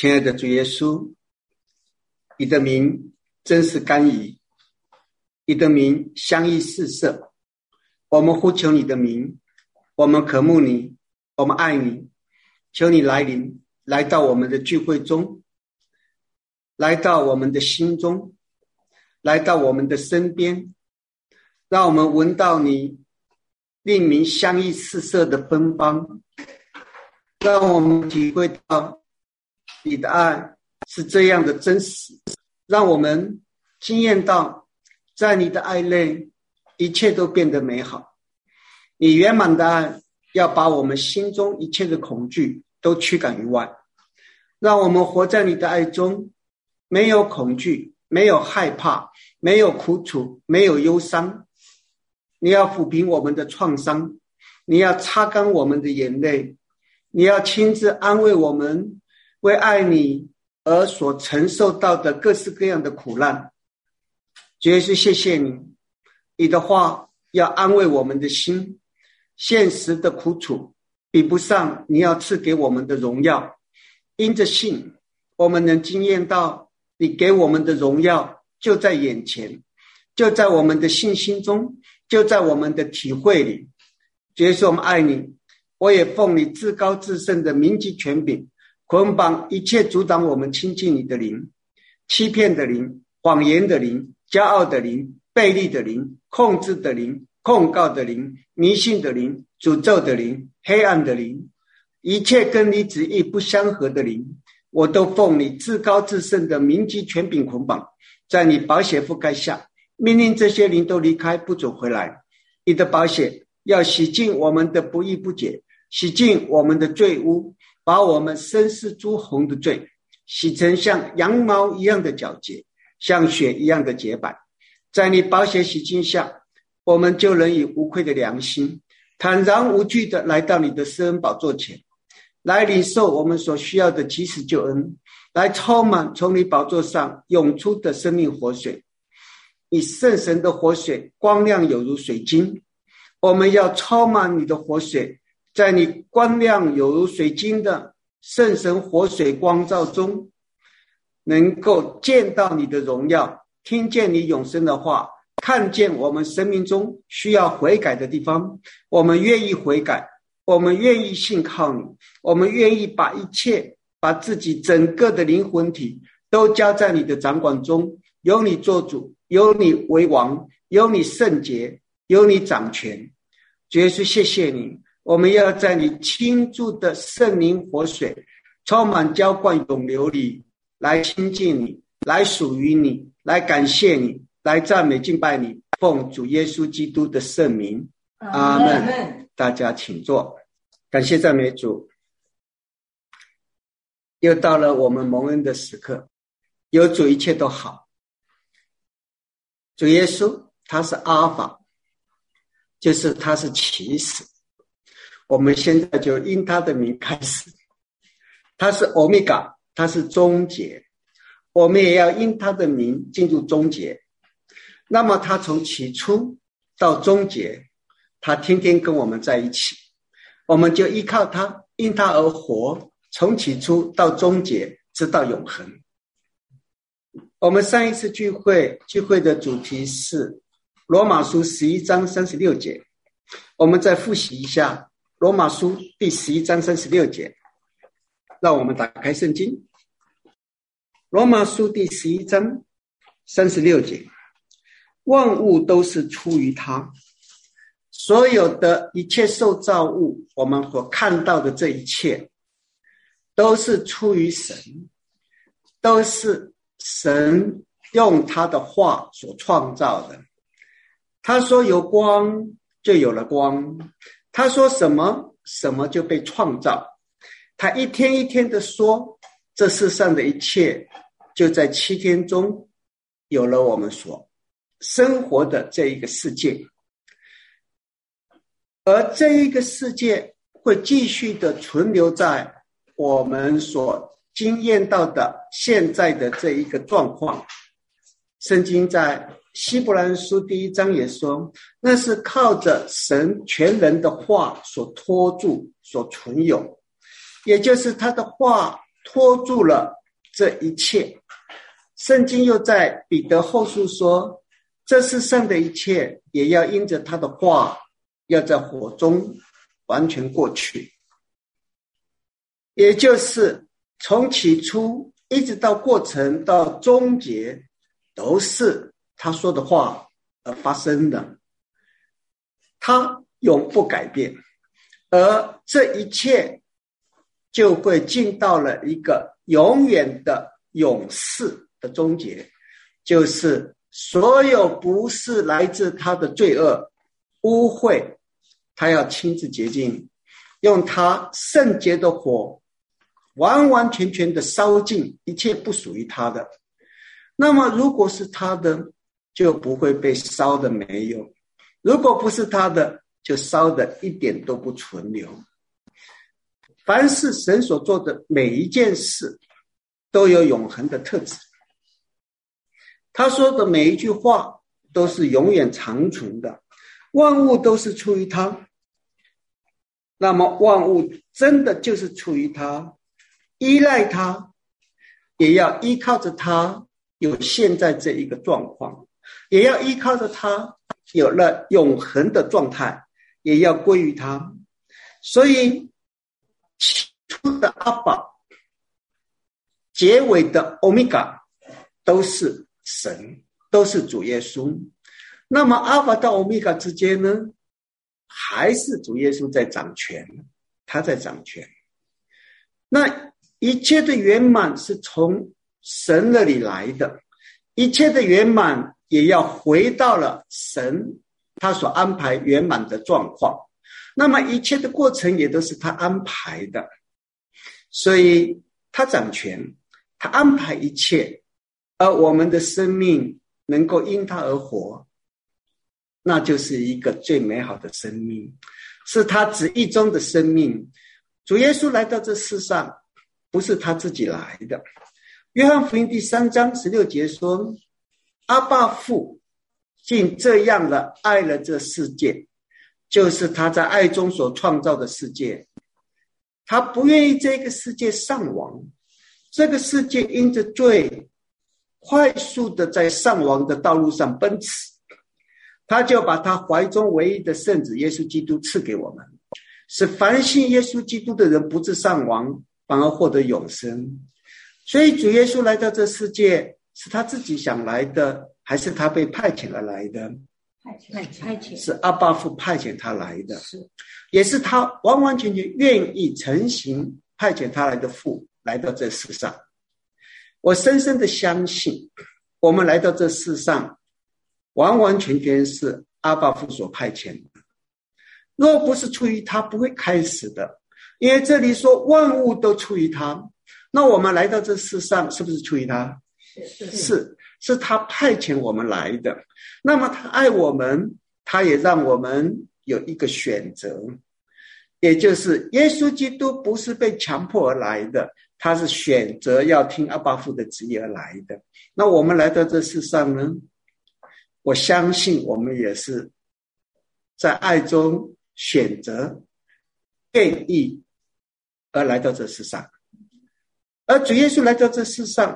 亲爱的主耶稣，你的名真是甘饴，你的名香溢四射。我们呼求你的名，我们渴慕你，我们爱你。求你来临，来到我们的聚会中，来到我们的心中，来到我们的身边，让我们闻到你令民香溢四射的芬芳，让我们体会到你的爱是这样的真实，让我们经验到在你的爱内一切都变得美好。你圆满的爱要把我们心中一切的恐惧都驱赶于外，让我们活在你的爱中，没有恐惧，没有害怕，没有苦楚，没有忧伤。你要抚平我们的创伤，你要擦干我们的眼泪，你要亲自安慰我们为爱你而所承受到的各式各样的苦难。主耶稣，谢谢你，你的话要安慰我们的心，现实的苦楚比不上你要赐给我们的荣耀。因着信，我们能经验到你给我们的荣耀就在眼前，就在我们的信心中，就在我们的体会里。主耶稣，我们爱你，我也奉你至高至圣的名及权柄，捆绑一切阻挡我们亲近你的灵，欺骗的灵，谎言的灵，骄傲的灵，悖逆的灵，控制的灵，控告的灵，迷信的灵，诅咒的灵，黑暗的灵，一切跟你旨意不相合的灵，我都奉你至高至圣的名及权柄捆绑，在你宝血覆盖下，命令这些灵都离开，不准回来。你的宝血要洗净我们的不义不解，洗净我们的罪污，把我们深似朱红的罪洗成像羊毛一样的皎洁，像雪一样的洁白。在你宝血洗净下，我们就能以无愧的良心，坦然无惧地来到你的施恩宝座前，来领受我们所需要的及时救恩，来充满从你宝座上涌出的生命活水。你圣神的活水光亮有如水晶，我们要充满你的活水，在你光亮有如水晶的圣神活水光照中，能够见到你的荣耀，听见你永生的话，看见我们生命中需要悔改的地方。我们愿意悔改，我们愿意信靠你，我们愿意把自己整个的灵魂体都交在你的掌管中，由你做主，由你为王，由你圣洁，由你掌权。主耶稣，谢谢你，我们要在你倾注的圣灵活水充满浇灌永流里来亲近你，来属于你，来感谢你，来赞美敬拜你，奉主耶稣基督的圣名，阿们。大家请坐。感谢赞美主，又到了我们蒙恩的时刻，有主一切都好。主耶稣他是阿尔法，就是他是起始，我们现在就因他的名开始。他是欧米伽，他是终结，我们也要因他的名进入终结。那么他从起初到终结，他天天跟我们在一起，我们就依靠他，因他而活，从起初到终结，直到永恒。我们上一次聚会的主题是罗马书11章36节，我们再复习一下罗马书第11章36节。让我们打开圣经，罗马书第11章36节，万物都是出于他，所有的一切受造物，我们所看到的这一切都是出于神，都是神用他的话所创造的。他说有光，就有了光，他说什么，什么就被创造。他一天一天的说，这世上的一切就在7天中有了我们所生活的这一个世界。而这一个世界会继续的存留在我们所经验到的现在的这一个状况。圣经在希伯来书第1章也说，那是靠着神全能的话所托住，所存有，也就是他的话托住了这一切。圣经又在彼得后书说，这世上的一切也要因着他的话，要在火中完全过去。也就是从起初一直到过程到终结，都是他说的话而发生的，他永不改变，而这一切就会进到了一个永远的永世的终结，就是所有不是来自他的罪恶污秽，他要亲自洁净，用他圣洁的火完完全全的烧尽一切不属于他的。那么如果是他的，就不会被烧的没有；如果不是他的，就烧的一点都不存留。凡是神所做的每一件事都有永恒的特质，他说的每一句话都是永远长存的，万物都是出于他，那么万物真的就是出于他，依赖他，也要依靠着他有现在这一个状况，也要依靠着他有了永恒的状态，也要归于他。所以起初的阿爸，结尾的欧米伽，都是神，都是主耶稣。那么阿法到欧米伽之间呢，还是主耶稣在掌权，他在掌权。那一切的圆满是从神那里来的，一切的圆满也要回到了神他所安排圆满的状况，那么一切的过程也都是他安排的，所以他掌权，他安排一切，而我们的生命能够因他而活，那就是一个最美好的生命，是他旨意中的生命。主耶稣来到这世上不是他自己来的，约翰福音第3章16节说，阿爸父竟这样的爱了这世界，就是他在爱中所创造的世界，他不愿意这个世界丧亡，这个世界因着罪快速的在丧亡的道路上奔驰，他就把他怀中唯一的圣子耶稣基督赐给我们，使凡信耶稣基督的人不致丧亡，反而获得永生。所以主耶稣来到这世界，是他自己想来的，还是他被派遣而来的？ 派遣， 是阿爸父派遣他来的，也是他完完全全愿意成行派遣他来的父来到这世上。我深深的相信，我们来到这世上完完全全是阿爸父所派遣的，若不是出于他，不会开始的。因为这里说万物都出于他，那我们来到这世上是不是出于他？是他派遣我们来的。那么他爱我们，他也让我们有一个选择，也就是耶稣基督不是被强迫而来的，他是选择要听阿爸父的旨意而来的。那我们来到这世上呢，我相信我们也是在爱中选择愿意而来到这世上。而主耶稣来到这世上，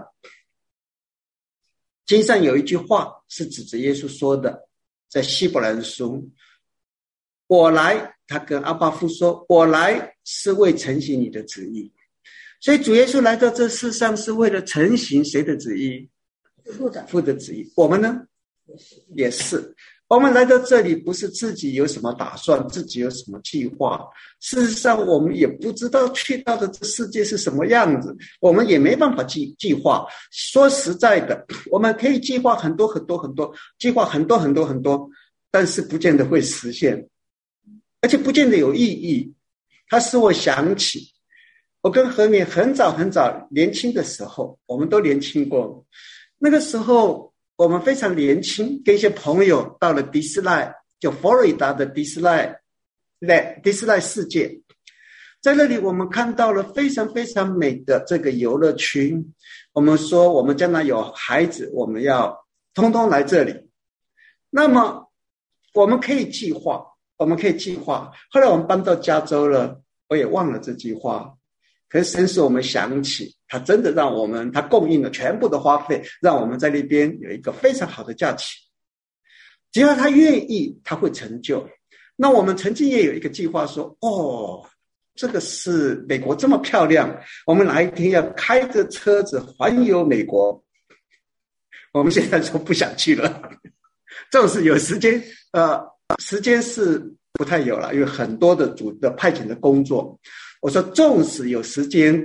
经上有一句话是指着耶稣说的，在希伯来书，我来，他跟阿爸父说，我来是为承行你的旨意。所以主耶稣来到这世上是为了承行谁的旨意？父的旨意。我们呢也是，我们来到这里不是自己有什么打算，自己有什么计划，事实上我们也不知道去到的这世界是什么样子，我们也没办法计划。说实在的，我们可以计划很多，计划很多，但是不见得会实现，而且不见得有意义。它使我想起我跟何勉很早年轻的时候，我们都年轻过，那个时候我们非常年轻，跟一些朋友到了迪士尼，就佛罗里达的迪士尼世界，在那里我们看到了非常非常美的这个游乐区。我们说我们将来有孩子，我们要通通来这里。那么我们可以计划。后来我们搬到加州了，我也忘了这句话，可是神使我们想起他真的让我们，他供应了全部的花费，让我们在那边有一个非常好的假期。只要他愿意，他会成就。那我们曾经也有一个计划说，这个是美国这么漂亮，我们哪一天要开着车子环游美国。我们现在说不想去了，纵使有时间，时间是不太有了，因为很多的主的派遣的工作。我说纵使有时间，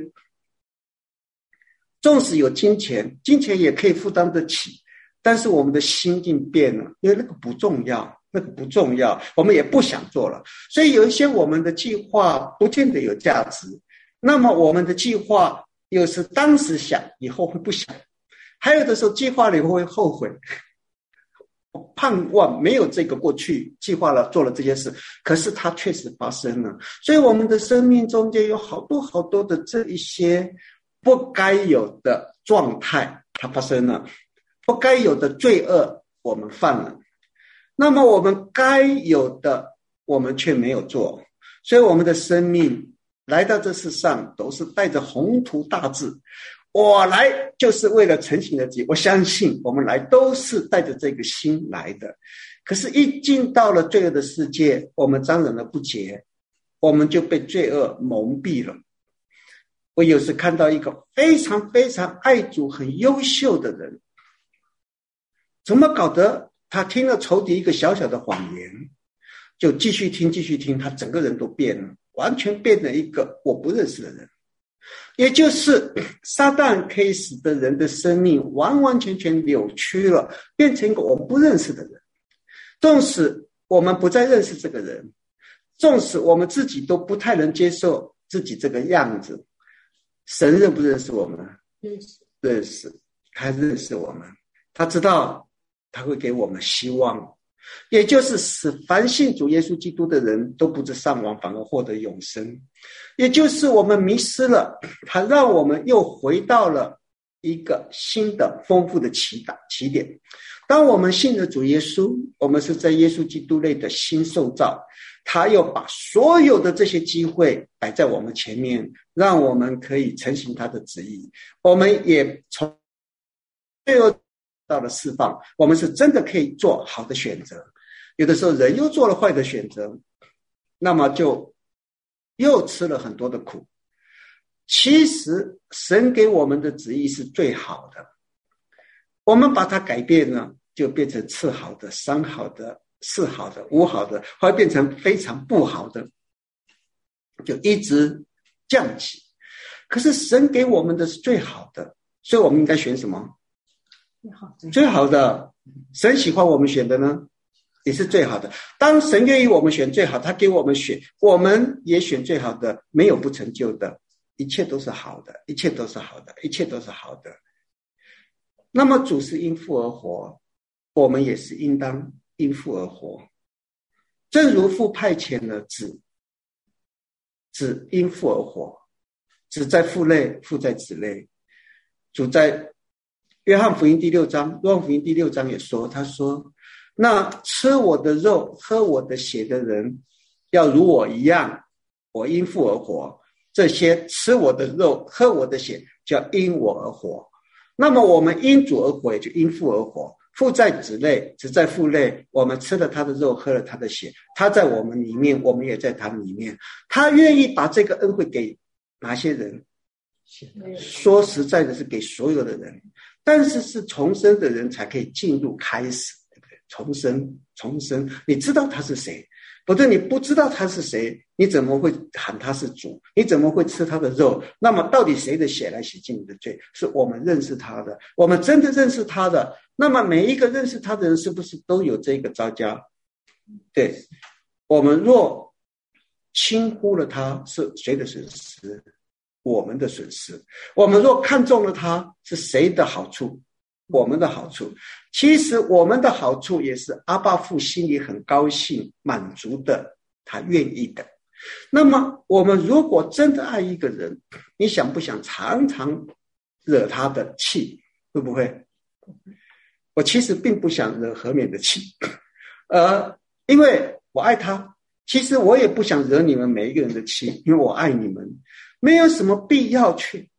纵使有金钱，金钱也可以负担得起，但是我们的心境变了，因为那个不重要，我们也不想做了。所以有一些我们的计划不见得有价值，那么我们的计划有时当时想，以后会不想，还有的时候计划了以后会后悔。我盼望没有这个过去计划了做了这件事，可是它确实发生了。所以我们的生命中间有好多好多的这一些不该有的状态它发生了，不该有的罪恶我们犯了，那么我们该有的我们却没有做。所以我们的生命来到这世上都是带着宏图大志，我来就是为了成行的己，我相信我们来都是带着这个心来的。可是一进到了罪恶的世界，我们沾染了不洁，我们就被罪恶蒙蔽了。我有时看到一个非常非常爱主很优秀的人，怎么搞得他听了仇敌一个小小的谎言，就继续听，他整个人都变了，完全变了一个我不认识的人。也就是撒旦可以使得人的生命完完全全扭曲了，变成一个我们不认识的人。纵使我们不再认识这个人，纵使我们自己都不太能接受自己这个样子，神认不认识我们？认识，他认识我们，他知道他会给我们希望，也就是使凡信主耶稣基督的人都不致丧亡，反而获得永生。也就是我们迷失了，他让我们又回到了一个新的丰富的起点。当我们信了主耶稣，我们是在耶稣基督内的新受造，他又把所有的这些机会摆在我们前面，让我们可以承行他的旨意。我们也从最后到了释放，我们是真的可以做好的选择。有的时候人又做了坏的选择，那么就又吃了很多的苦。其实神给我们的旨意是最好的，我们把它改变了，就变成次好的、三好的、四好的、五好的，会变成非常不好的，就一直降级。可是神给我们的是最好的，所以我们应该选什么？最好的。神喜欢我们选的呢，也是最好的。当神愿意我们选最好，他给我们选，我们也选最好的，没有不成就的，一切都是好的，一切都是好的，一切都是好的。那么主是因父而活，我们也是应当因父而活。正如父派遣了子，子因父而活，子在父内，父在子内。主在约翰福音第6章，约翰福音第6章也说，他说，那吃我的肉喝我的血的人，要如我一样，我因父而活，这些吃我的肉喝我的血，就要因我而活。那么我们因主而活，也就因父而活。父在子内，子在父内，我们吃了他的肉，喝了他的血，他在我们里面，我们也在他里面。他愿意把这个恩惠给哪些人？说实在的，是给所有的人，但是是重生的人才可以进入开始，对不对？重生，你知道他是谁？否则你不知道他是谁，你怎么会喊他是主？你怎么会吃他的肉？那么到底谁的血来洗净你的罪？是我们认识他的，我们真的认识他的。那么每一个认识他的人，是不是都有这个召叫？对，我们若轻忽了他，是谁的损失？我们的损失。我们若看中了他，是谁的好处？我们的好处。其实我们的好处也是阿爸父心里很高兴满足的，他愿意的。那么我们如果真的爱一个人，你想不想常常惹他的气？会不会？我其实并不想惹何勉的气，因为我爱他。其实我也不想惹你们每一个人的气，因为我爱你们，没有什么必要去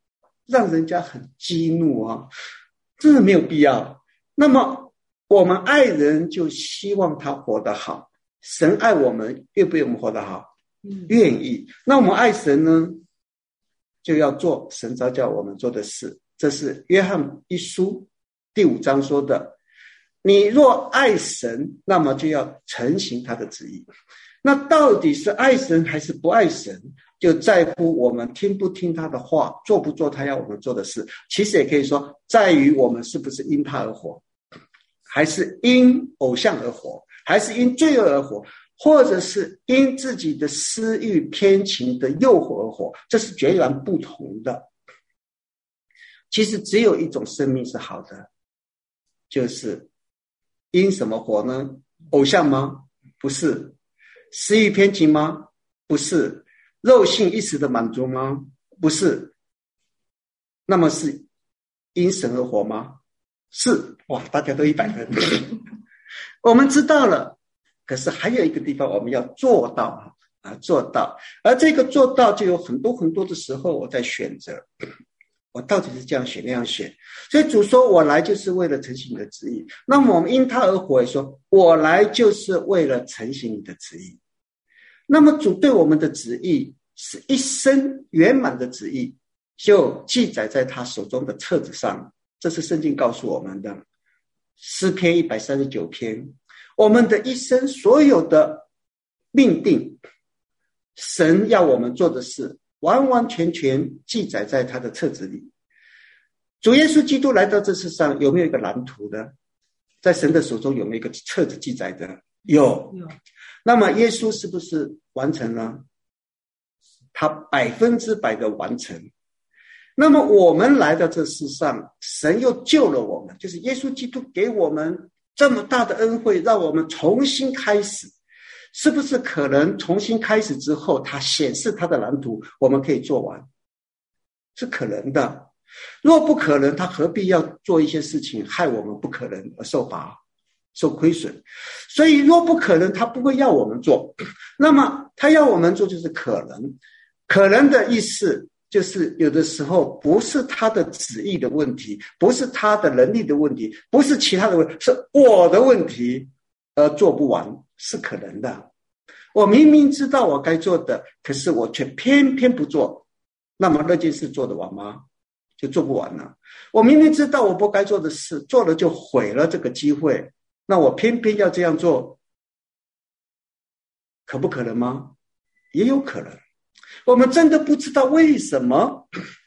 让人家很激怒啊，真的没有必要。那么我们爱人就希望他活得好，神爱我们，愿不愿意我们活得好？愿意。那我们爱神呢，就要做神召叫我们做的事。这是约翰一书第5章说的，你若爱神，那么就要承行他的旨意。那到底是爱神还是不爱神，就在乎我们听不听他的话，做不做他要我们做的事。其实也可以说，在于我们是不是因他而活，还是因偶像而活，还是因罪恶而活，或者是因自己的私欲偏情的诱惑而活，这是截然不同的。其实只有一种生命是好的，就是因什么活呢？偶像吗？不是。私欲偏情吗？不是。肉性一时的满足吗？不是。那么是因神而活吗？是。哇，大家都100分。我们知道了，可是还有一个地方我们要做到做到。而这个做到就有很多很多的时候我在选择，我到底是这样选那样选。所以主说我来就是为了承行你的旨意，那么我们因他而活也说我来就是为了承行你的旨意。那么主对我们的旨意是一生圆满的旨意，就记载在他手中的册子上。这是圣经告诉我们的。诗篇139篇，我们的一生所有的命定，神要我们做的事，完完全全记载在他的册子里。主耶稣基督来到这世上，有没有一个蓝图的？在神的手中有没有一个册子记载的？有。那么耶稣是不是完成了？他100%的完成。那么我们来到这世上，神又救了我们，就是耶稣基督给我们这么大的恩惠，让我们重新开始。是不是可能重新开始之后，他显示他的蓝图，我们可以做完？是可能的。若不可能，他何必要做一些事情害我们不可能而受罚受亏损？所以若不可能，他不会要我们做。那么他要我们做就是可能。可能的意思就是有的时候不是他的旨意的问题，不是他的能力的问题，不是其他的问题，是我的问题而做不完，是可能的。我明明知道我该做的，可是我却偏偏不做，那么那件事做得完吗？就做不完了。我明明知道我不该做的事，做了就毁了这个机会，那我偏偏要这样做，可不可能吗？也有可能。我们真的不知道为什么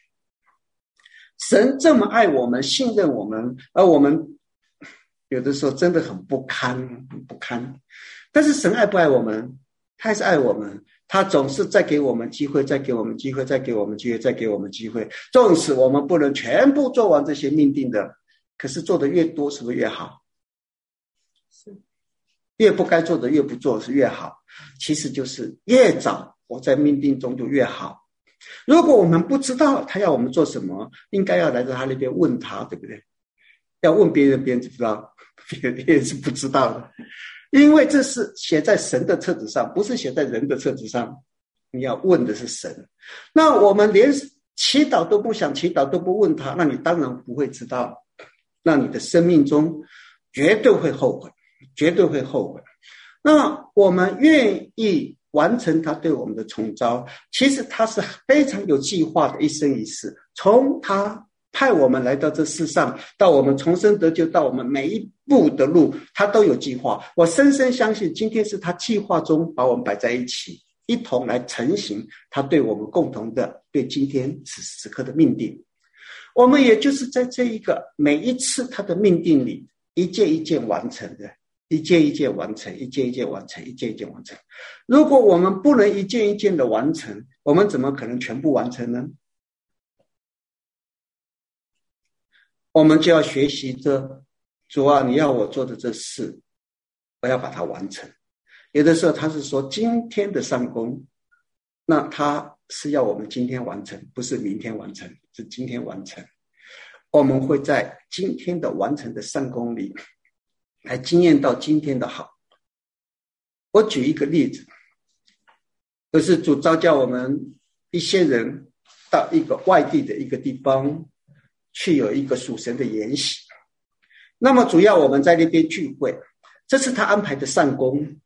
神这么爱我们，信任我们，而我们有的时候真的很不堪。但是神爱不爱我们？他还是爱我们，他总是再给我们机会，再给我们机会，再给我们机会，再给我们机会。纵使我们不能全部做完这些命定的，可是做的越多是不是越好？是。越不该做的越不做是越好。其实就是越早我在命定中就越好。如果我们不知道他要我们做什么，应该要来到他那边问他，对不对？要问别人，别人知道，别人是不知道的。因为这是写在神的册子上，不是写在人的册子上。你要问的是神。那我们连祈祷都不想祈祷，都不问他，那你当然不会知道。那你的生命中绝对会后悔，绝对会后悔。那我们愿意完成他对我们的宠召，其实他是非常有计划的，一生一世。从他派我们来到这世上，到我们重生得救，到我们每一步的路，他都有计划。我深深相信，今天是他计划中把我们摆在一起，一同来成行他对我们共同的，对今天此时此刻的命定。我们也就是在这一个每一次他的命定里，一件一件完成的，一件一件完成，一件一件完成，一件一件完成。如果我们不能一件一件的完成，我们怎么可能全部完成呢？我们就要学习着，主啊，你要我做的这事，我要把它完成。有的时候他是说今天的上工，那他是要我们今天完成，不是明天完成，是今天完成。我们会在今天的完成的上工里来经验到今天的好。我举一个例子，就是主召叫我们一些人到一个外地的一个地方去有一个属神的筵席。那么主要我们在那边聚会，这是他安排的善工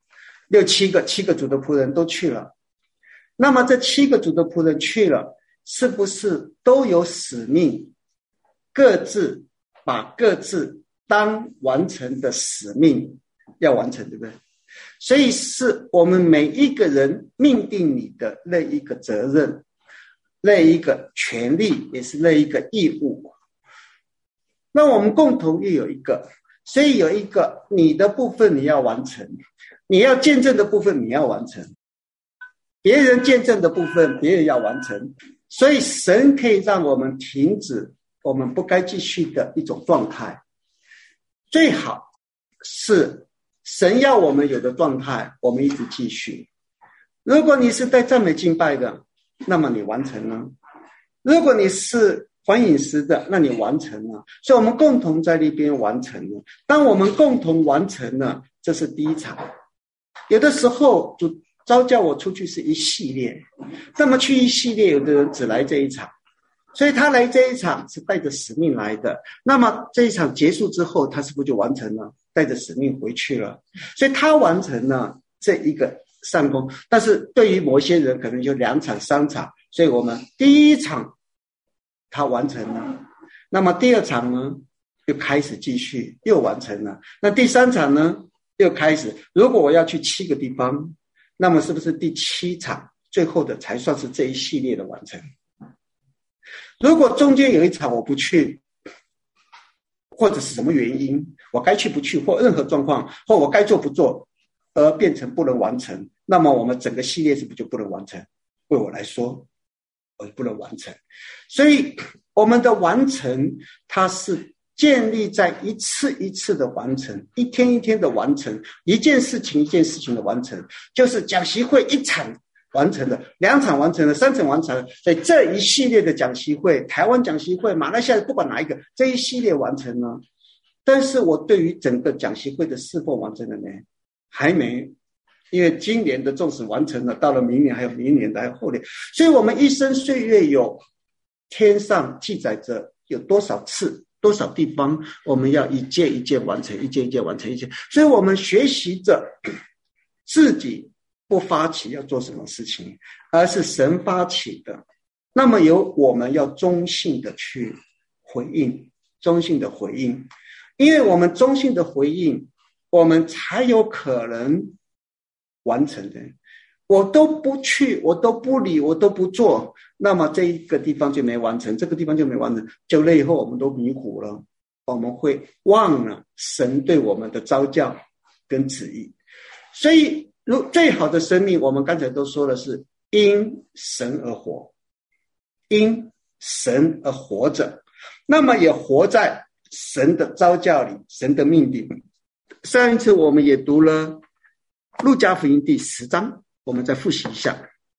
，7个主的仆人都去了。那么这7个主的仆人去了，是不是都有使命，各自把各自当完成的使命要完成，对不对？所以是我们每一个人命定你的那一个责任，那一个权利，也是那一个义务。那我们共同又有一个，所以有一个你的部分你要完成，你要见证的部分你要完成，别人见证的部分别人要完成。所以神可以让我们停止我们不该继续的一种状态，最好是神要我们有的状态我们一直继续。如果你是在赞美敬拜的，那么你完成了；如果你是还饮食的，那你完成了。所以我们共同在那边完成了。当我们共同完成了，这是第一场。有的时候主召叫我出去是一系列，那么去一系列，有的人只来这一场，所以他来这一场是带着使命来的。那么这一场结束之后，他是不是就完成了，带着使命回去了？所以他完成了这一个善功。但是对于某些人可能就2场3场，所以我们第一场他完成了，那么第2场呢又开始继续又完成了，那第3场呢又开始。如果我要去7个地方，那么是不是第7场最后的才算是这一系列的完成？如果中间有一场我不去，或者是什么原因我该去不去，或任何状况，或我该做不做而变成不能完成，那么我们整个系列是不是就不能完成？为我来说我不能完成。所以我们的完成它是建立在一次一次的完成，一天一天的完成，一件事情一件事情的完成。就是讲习会1场完成了，2场完成了，3场完成了，所以这一系列的讲习会，台湾讲习会，马来西亚不管哪一个，这一系列完成了。但是我对于整个讲习会的是否完成了呢？还没，因为今年的纵使完成了，到了明年还有明年的，还有后年。所以我们一生岁月有天上记载着有多少次多少地方我们要一件一件完成，一件一件完成，一件。所以我们学习着自己不发起要做什么事情，而是神发起的，那么由我们要忠信的去回应，忠信的回应。因为我们忠信的回应，我们才有可能完成的。我都不去，我都不理，我都不做，那么这一个地方就没完成，这个地方就没完成，久了以后我们都迷糊了，我们会忘了神对我们的召叫跟旨意。所以最好的生命，我们刚才都说的是因神而活，因神而活着，那么也活在神的召叫里，神的命定。上一次我们也读了路加福音第10章，我们再复习一下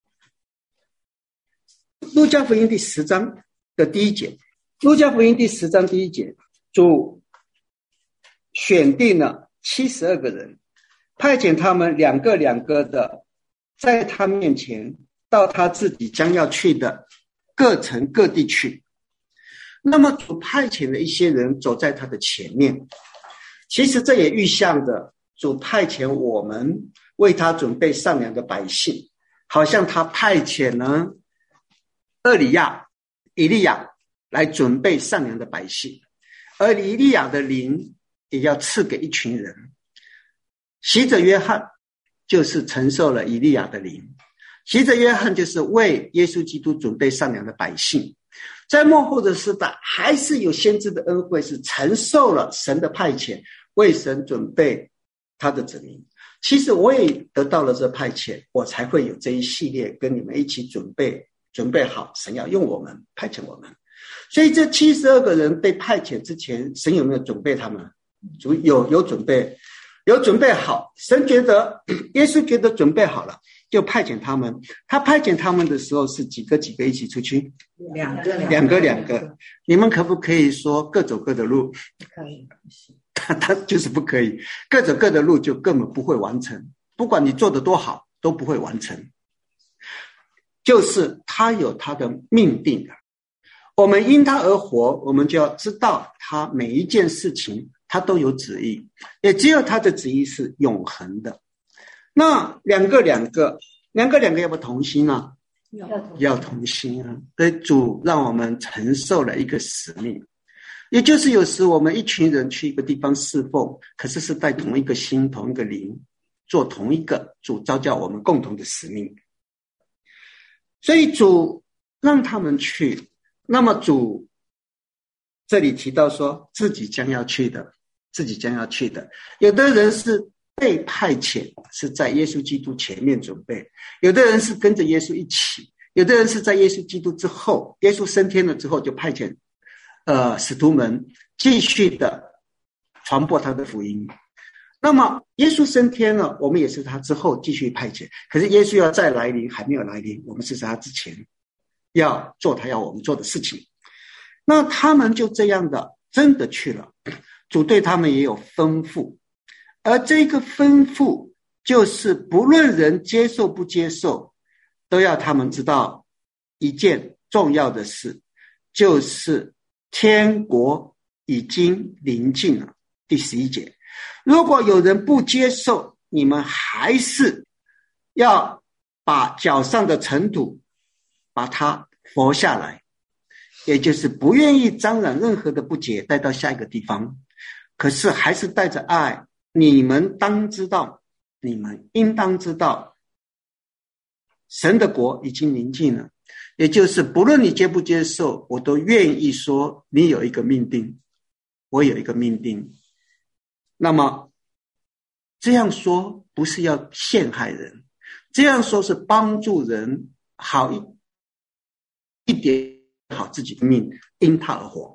路加福音第10章的第1节。路加福音第10章第1节，主选定了72个人，派遣他们2个2个的在他面前到他自己将要去的各城各地去。那么主派遣了一些人走在他的前面，其实这也预象着主派遣我们为他准备善良的百姓，好像他派遣了以利亚来准备善良的百姓，而以利亚的灵也要赐给一群人。洗者约翰就是承受了以利亚的灵，洗者约翰就是为耶稣基督准备善良的百姓。在末后的时代，还是有先知的恩惠，是承受了神的派遣，为神准备他的子民。其实我也得到了这派遣，我才会有这一系列跟你们一起准备好，神要用我们，派遣我们。所以这72个人被派遣之前，神有没有准备他们？主有准备，有准备好。神觉得，耶稣觉得准备好了，就派遣他们。他派遣他们的时候是几个一起出去？2个。你们可不可以说各走各的路？ 不可以。 他就是不可以，各走各的路就根本不会完成，不管你做得多好都不会完成。 就是他有他的命定的，我们因他而活，我们就要知道他每一件事情他都有旨意，也只有他的旨意是永恒的。那两个要不要同心啊？要同心啊！所以主让我们承受了一个使命，也就是有时我们一群人去一个地方侍奉，可是是带同一个心同一个灵，做同一个主召叫我们共同的使命。所以主让他们去，那么主这里提到说自己将要去的。有的人是被派遣，是在耶稣基督前面准备，有的人是跟着耶稣一起，有的人是在耶稣基督之后，耶稣升天了之后就派遣使徒们继续的传播他的福音。那么耶稣升天了，我们也是他之后继续派遣，可是耶稣要再来临还没有来临，我们是在他之前要做他要我们做的事情。那他们就这样的真的去了，主对他们也有吩咐，而这个吩咐就是不论人接受不接受，都要他们知道一件重要的事，就是天国已经临近了。第11节，如果有人不接受，你们还是要把脚上的尘土把它挪下来，也就是不愿意沾染任何的不洁带到下一个地方，可是还是带着爱。你们应当知道神的国已经临近了，也就是不论你接不接受，我都愿意说你有一个命定，我有一个命定。那么这样说不是要陷害人，这样说是帮助人好一点好自己的命，因他而活。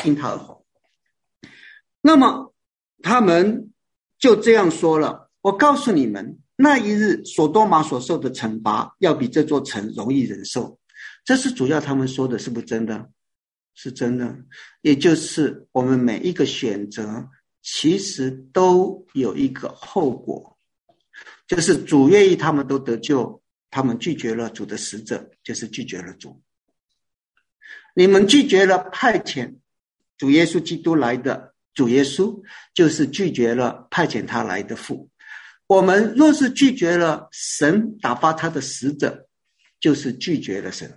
那么他们就这样说了，我告诉你们，那一日所多玛所受的惩罚要比这座城容易忍受。这是主要他们说的，是不是真的？是真的。也就是我们每一个选择其实都有一个后果，就是主愿意他们都得救，他们拒绝了主的使者，就是拒绝了主。你们拒绝了派遣主耶稣基督来的主耶稣，就是拒绝了派遣他来的父。我们若是拒绝了神打发他的使者，就是拒绝了神。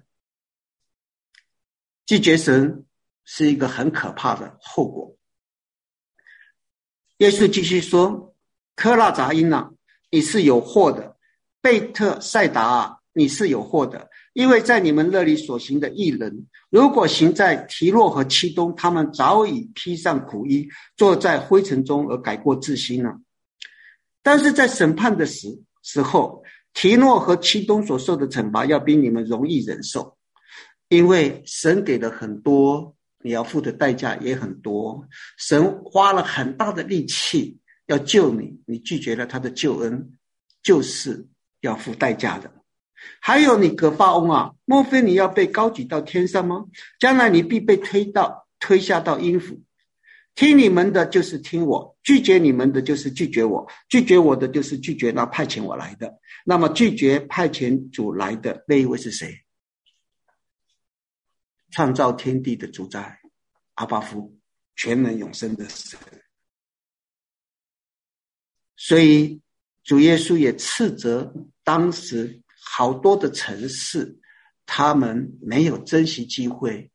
拒绝神是一个很可怕的后果。耶稣继续说，科拉杂因啊，你是有祸的，贝特赛达啊，你是有祸的，因为在你们那里所行的义人，如果行在提洛和漆冬，他们早已披上苦衣，坐在灰尘中而改过自新了。但是在审判的时候，提诺和漆冬所受的惩罚要比你们容易忍受，因为神给了很多，你要付的代价也很多。神花了很大的力气要救你，你拒绝了他的救恩，就是要付代价的。还有你葛法翁啊，莫非你要被高举到天上吗？将来你必被推下到阴府。听你们的就是听我，拒绝你们的就是拒绝我，拒绝我的就是拒绝那派遣我来的。那么拒绝派遣主来的那一位是谁？创造天地的主宰阿爸父，全能永生的神。所以主耶稣也斥责当时好多的城市，他们没有珍惜机会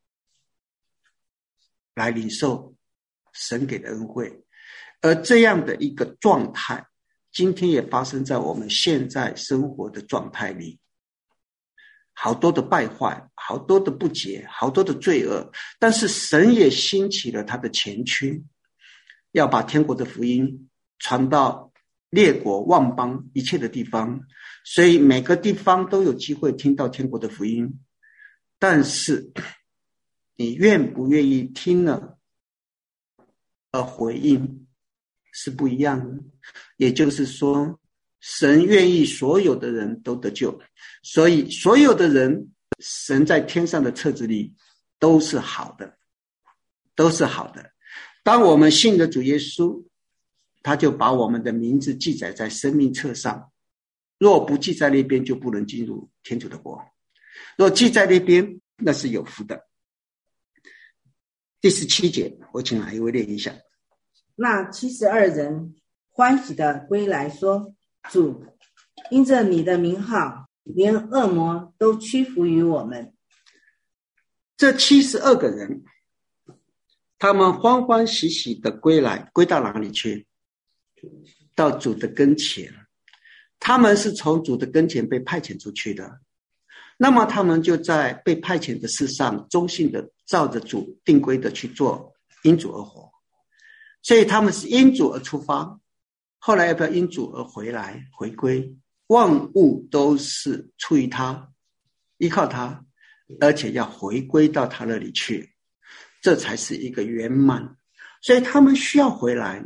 来领受神给的恩惠。而这样的一个状态，今天也发生在我们现在生活的状态里。好多的败坏，好多的不洁，好多的罪恶，但是神也兴起了他的前驱，要把天国的福音传到列国万邦一切的地方，所以每个地方都有机会听到天国的福音。但是你愿不愿意听了而回应是不一样的。也就是说，神愿意所有的人都得救，所以所有的人，神在天上的册子里都是好的，都是好的。当我们信了主耶稣，他就把我们的名字记载在生命册上，若不记在那边，就不能进入天主的国。 若记在那边，那是有福的。第17节，我请哪一位念一下？ 那72人欢喜的归来说：主，因着你的名号，连恶魔都屈服于我们。 这72个人，他们欢欢喜喜的归来，归到哪里去？到主的跟前。他们是从主的跟前被派遣出去的，那么他们就在被派遣的事上忠心的照着主定规的去做，因主而活。所以他们是因主而出发，后来要不要因主而回来回归？万物都是出于他，依靠他，而且要回归到他那里去，这才是一个圆满。所以他们需要回来，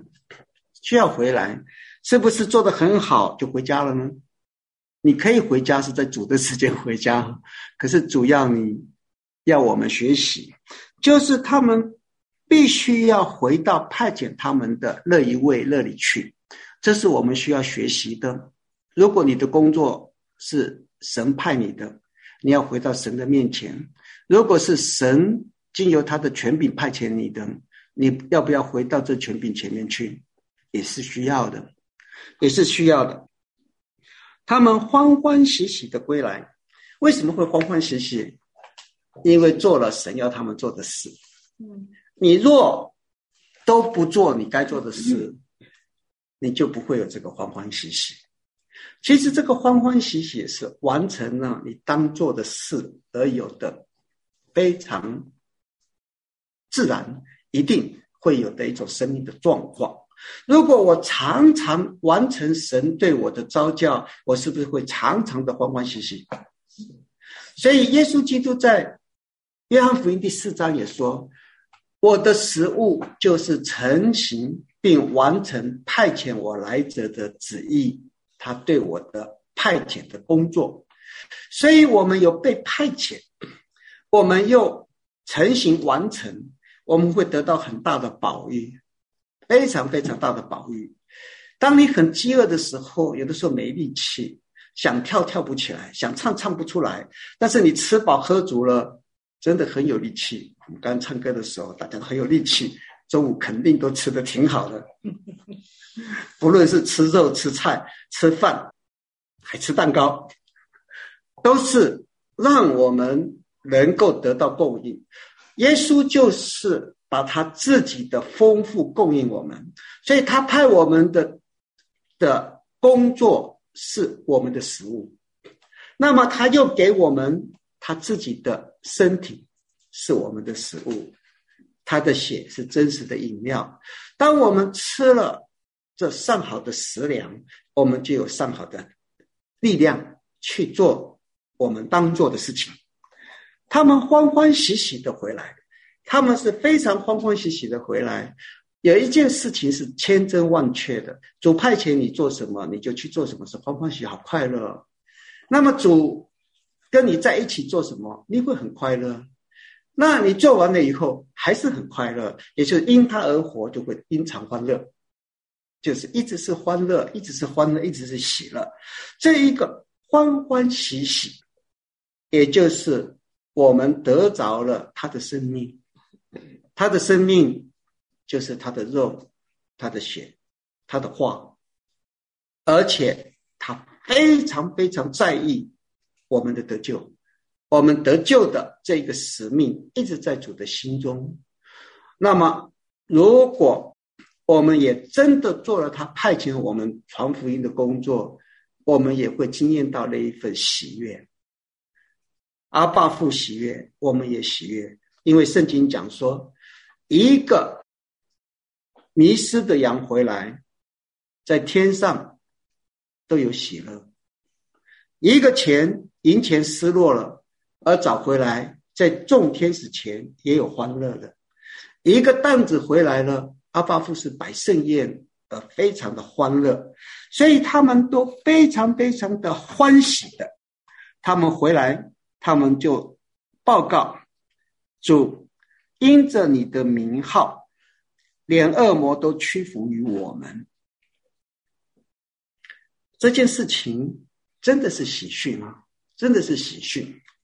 是不是做得很好就回家了呢？你可以回家，是在主的时间回家，可是主要你要我们学习，就是他们必须要回到派遣他们的那一位那里去，这是我们需要学习的。如果你的工作是神派你的，你要回到神的面前；如果是神经由他的权柄派遣你的，你要不要回到这权柄前面去？也是需要的。他们欢欢喜喜的归来。为什么会欢欢喜喜？因为做了神要他们做的事。你若都不做你该做的事，你就不会有这个欢欢喜喜。其实这个欢欢喜喜是完成了你当做的事而有的，非常自然，一定会有的一种生命的状况。如果我常常完成神对我的召叫，我是不是会常常的欢欢喜喜？所以耶稣基督在约翰福音第4章也说，我的食物就是成行并完成派遣我来者的旨意，他对我的派遣的工作。所以我们有被派遣，我们又成行完成，我们会得到很大的保育，非常非常大的保育。当你很饥饿的时候，有的时候没力气，想跳跳不起来，想唱唱不出来，但是你吃饱喝足了，真的很有力气。我们刚刚唱歌的时候大家都很有力气，中午肯定都吃得挺好的，不论是吃肉吃菜吃饭还吃蛋糕，都是让我们能够得到供应。耶稣就是把他自己的丰富供应我们，所以他派我们的工作是我们的食物，那么他又给我们他自己的身体是我们的食物，他的血是真实的饮料。当我们吃了这上好的食粮，我们就有上好的力量去做我们当做的事情。他们欢欢喜喜的回来，他们是非常欢欢喜喜的回来。有一件事情是千真万确的，主派遣你做什么你就去做什么，是欢欢喜喜好快乐。那么主跟你在一起做什么你会很快乐，那你做完了以后还是很快乐，也就是因他而活，就会因常欢乐，就是一直是欢乐，一直是欢乐，一直是喜乐。这一个欢欢喜喜，也就是我们得着了他的生命，他的生命就是他的肉，他的血，他的话，而且他非常非常在意我们的得救，我们得救的这个使命一直在主的心中。那么如果我们也真的做了他派遣我们传福音的工作，我们也会经验到那一份喜悦。阿爸父喜悦，我们也喜悦，因为圣经讲说，一个迷失的羊回来，在天上都有喜乐；一个银钱失落了而找回来，在众天使前也有欢乐的；一个担子回来了，阿爸父是摆盛宴而非常的欢乐，所以他们都非常非常的欢喜的。他们回来，他们就报告主，因着你的名号，连恶魔都屈服于我们。这件事情真的是喜讯吗？真的是喜讯。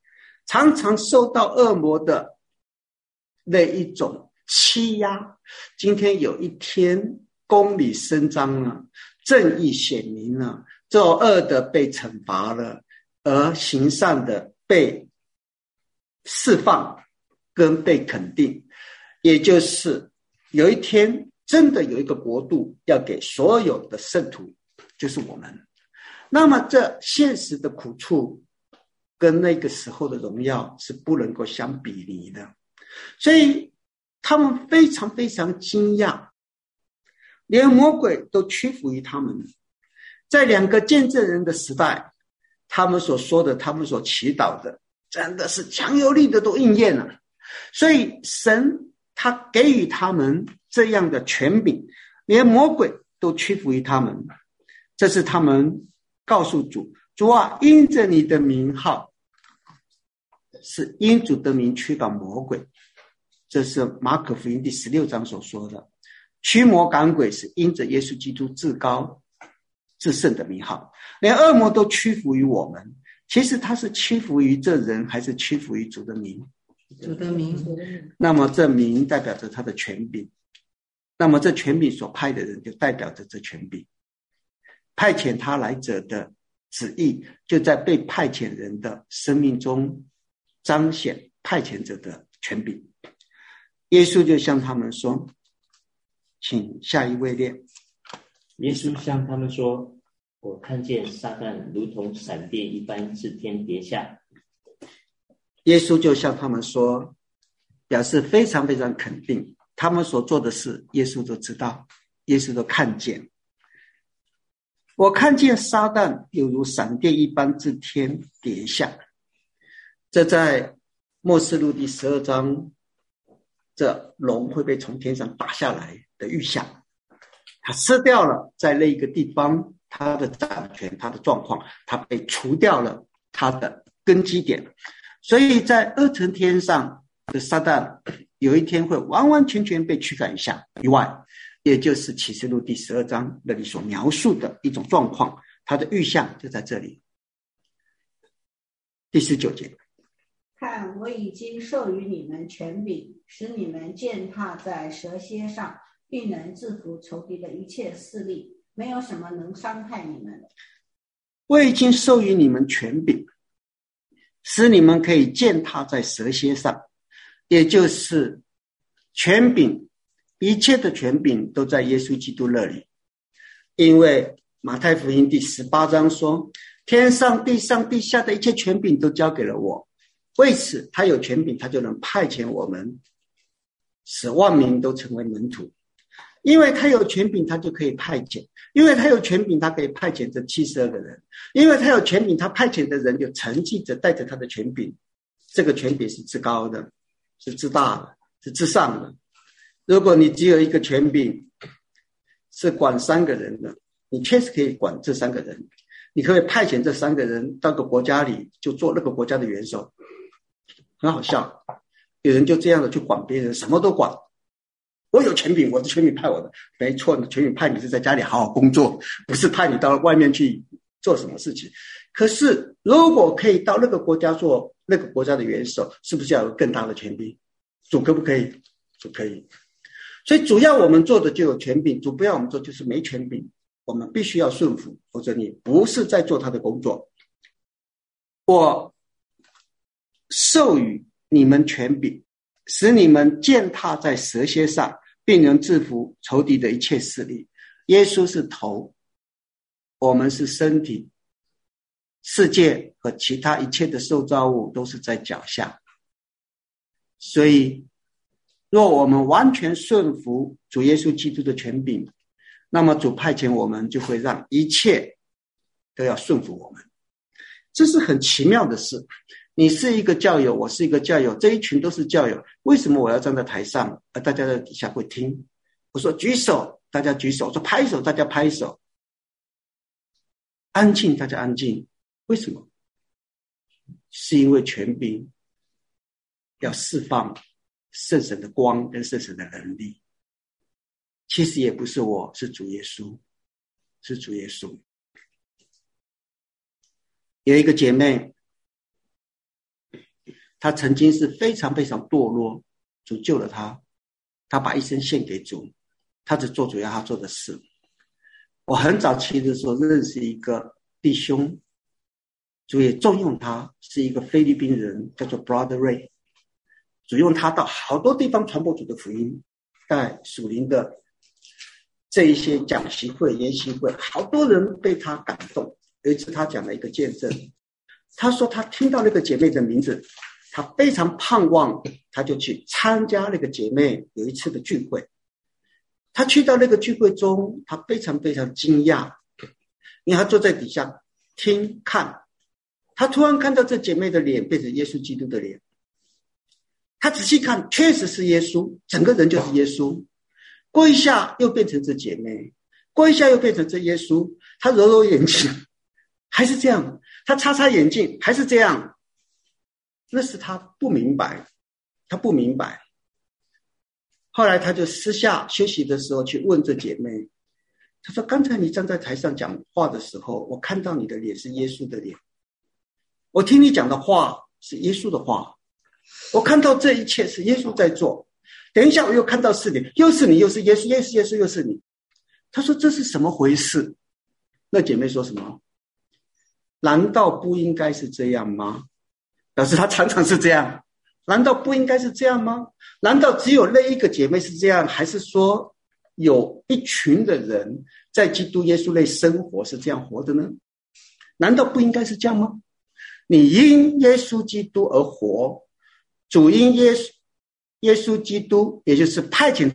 常常受到恶魔的那一种欺压。今天有一天公理伸张了，正义显明了，作恶的被惩罚了，而行善的被释放跟被肯定。也就是有一天真的有一个国度要给所有的圣徒，就是我们。那么这现实的苦处跟那个时候的荣耀是不能够相比拟的，所以他们非常非常惊讶，连魔鬼都屈服于他们。在两个见证人的时代，他们所说的，他们所祈祷的，真的是强有力的都应验了。所以神他给予他们这样的权柄，连魔鬼都屈服于他们。这是他们告诉主，主啊，因着你的名号，是因主的名驱赶魔鬼。这是马可福音第16章所说的，驱魔赶鬼是因着耶稣基督至高至圣的名号。连恶魔都屈服于我们，其实他是屈服于这人，还是屈服于主的名？ 主的名。 那么这名代表着他的权柄，那么这权柄所派的人就代表着这权柄，派遣他来者的旨意就在被派遣人的生命中彰显派遣者的权柄。耶稣就向他们说，请下一位列。 耶稣向他们说，我看见撒旦如同闪电一般自天跌下。 耶稣就向他们说，表示非常非常肯定，他们所做的事耶稣都知道，耶稣都看见。我看见撒旦犹如闪电一般自天跌下。这在末世录第12章，这龙会被从天上打下来的预象，他吃掉了在那一个地方他的掌权，他的状况，他被除掉了他的根基点。所以在二层天上的撒旦有一天会完完全全被驱赶以外，也就是启示录第12章那里所描述的一种状况，它的预象就在这里。第19节， 看，我已经授予你们权柄，使你们践踏在蛇蝎上，并能制服仇敌的一切势力，没有什么能伤害你们。 我已经授予你们权柄，使你们可以践踏在蛇蝎上，也就是权柄，一切的权柄都在耶稣基督那里。因为马太福音第18章说，天上地上地下的一切权柄都交给了我，为此他有权柄，他就能派遣我们，使万民都成为门徒。因为他有权柄，他就可以派遣，因为他有权柄，他可以派遣这72个人，因为他有权柄，他派遣的人就承继着带着他的权柄。这个权柄是至高的，是至大的，是至上的。如果你只有一个权柄是管3个人的，你确实可以管这3个人，你可以派遣这3个人到个国家里就做那个国家的元首。很好笑，有人就这样的去管别人，什么都管。我有权柄，我的权柄派我的，没错，权柄派你是在家里好好工作，不是派你到外面去做什么事情。可是如果可以到那个国家做那个国家的元首，是不是要有更大的权柄？主可不可以？主可以。所以主要我们做的就有权柄，主不要我们做就是没权柄，我们必须要顺服，否则你不是在做他的工作。我授予你们权柄，使你们践踏在蛇蝎上，并能制服仇敌的一切势力。耶稣是头，我们是身体，世界和其他一切的受造物都是在脚下。所以若我们完全顺服主耶稣基督的权柄，那么主派遣我们就会让一切都要顺服我们。这是很奇妙的事。你是一个教友，我是一个教友，这一群都是教友，为什么我要站在台上，而大家在底下会听？我说举手，大家举手；我说拍手，大家拍手；安静，大家安静。为什么？是因为权柄要释放圣神的光跟圣神的能力。其实也不是我，是主耶稣，是主耶稣。有一个姐妹， 他曾经是非常非常堕落，主救了他，他把一生献给主，他只做主要他做的事。我很早期的时候认识一个弟兄，主也重用他，是一个菲律宾人，叫做 Brother Ray。主用他到好多地方传播主的福音，在属灵的这一些讲习会、研习会，好多人被他感动。有一次他讲了一个见证，他说他听到那个姐妹的名字，他非常盼望，他就去参加那个姐妹有一次的聚会。他去到那个聚会中，他非常非常惊讶，因为他坐在底下听看，他突然看到这姐妹的脸变成耶稣基督的脸，他仔细看，确实是耶稣，整个人就是耶稣。过一下又变成这姐妹，过一下又变成这耶稣。他揉揉眼睛，还是这样；他擦擦眼镜，还是这样。那是他不明白，他不明白。后来他就私下休息的时候去问这姐妹，他说：“刚才你站在台上讲话的时候，我看到你的脸是耶稣的脸，我听你讲的话是耶稣的话，我看到这一切是耶稣在做。等一下我又看到是你，又是你，又是耶稣，耶稣，又是你。”他说：“这是什么回事？”那姐妹说什么？难道不应该是这样吗？表示她常常是这样。难道不应该是这样吗？难道只有那一个姐妹是这样，还是说有一群的人在基督耶稣内生活是这样活的呢？难道不应该是这样吗？你因耶稣基督而活，主因耶稣基督，也就是派遣。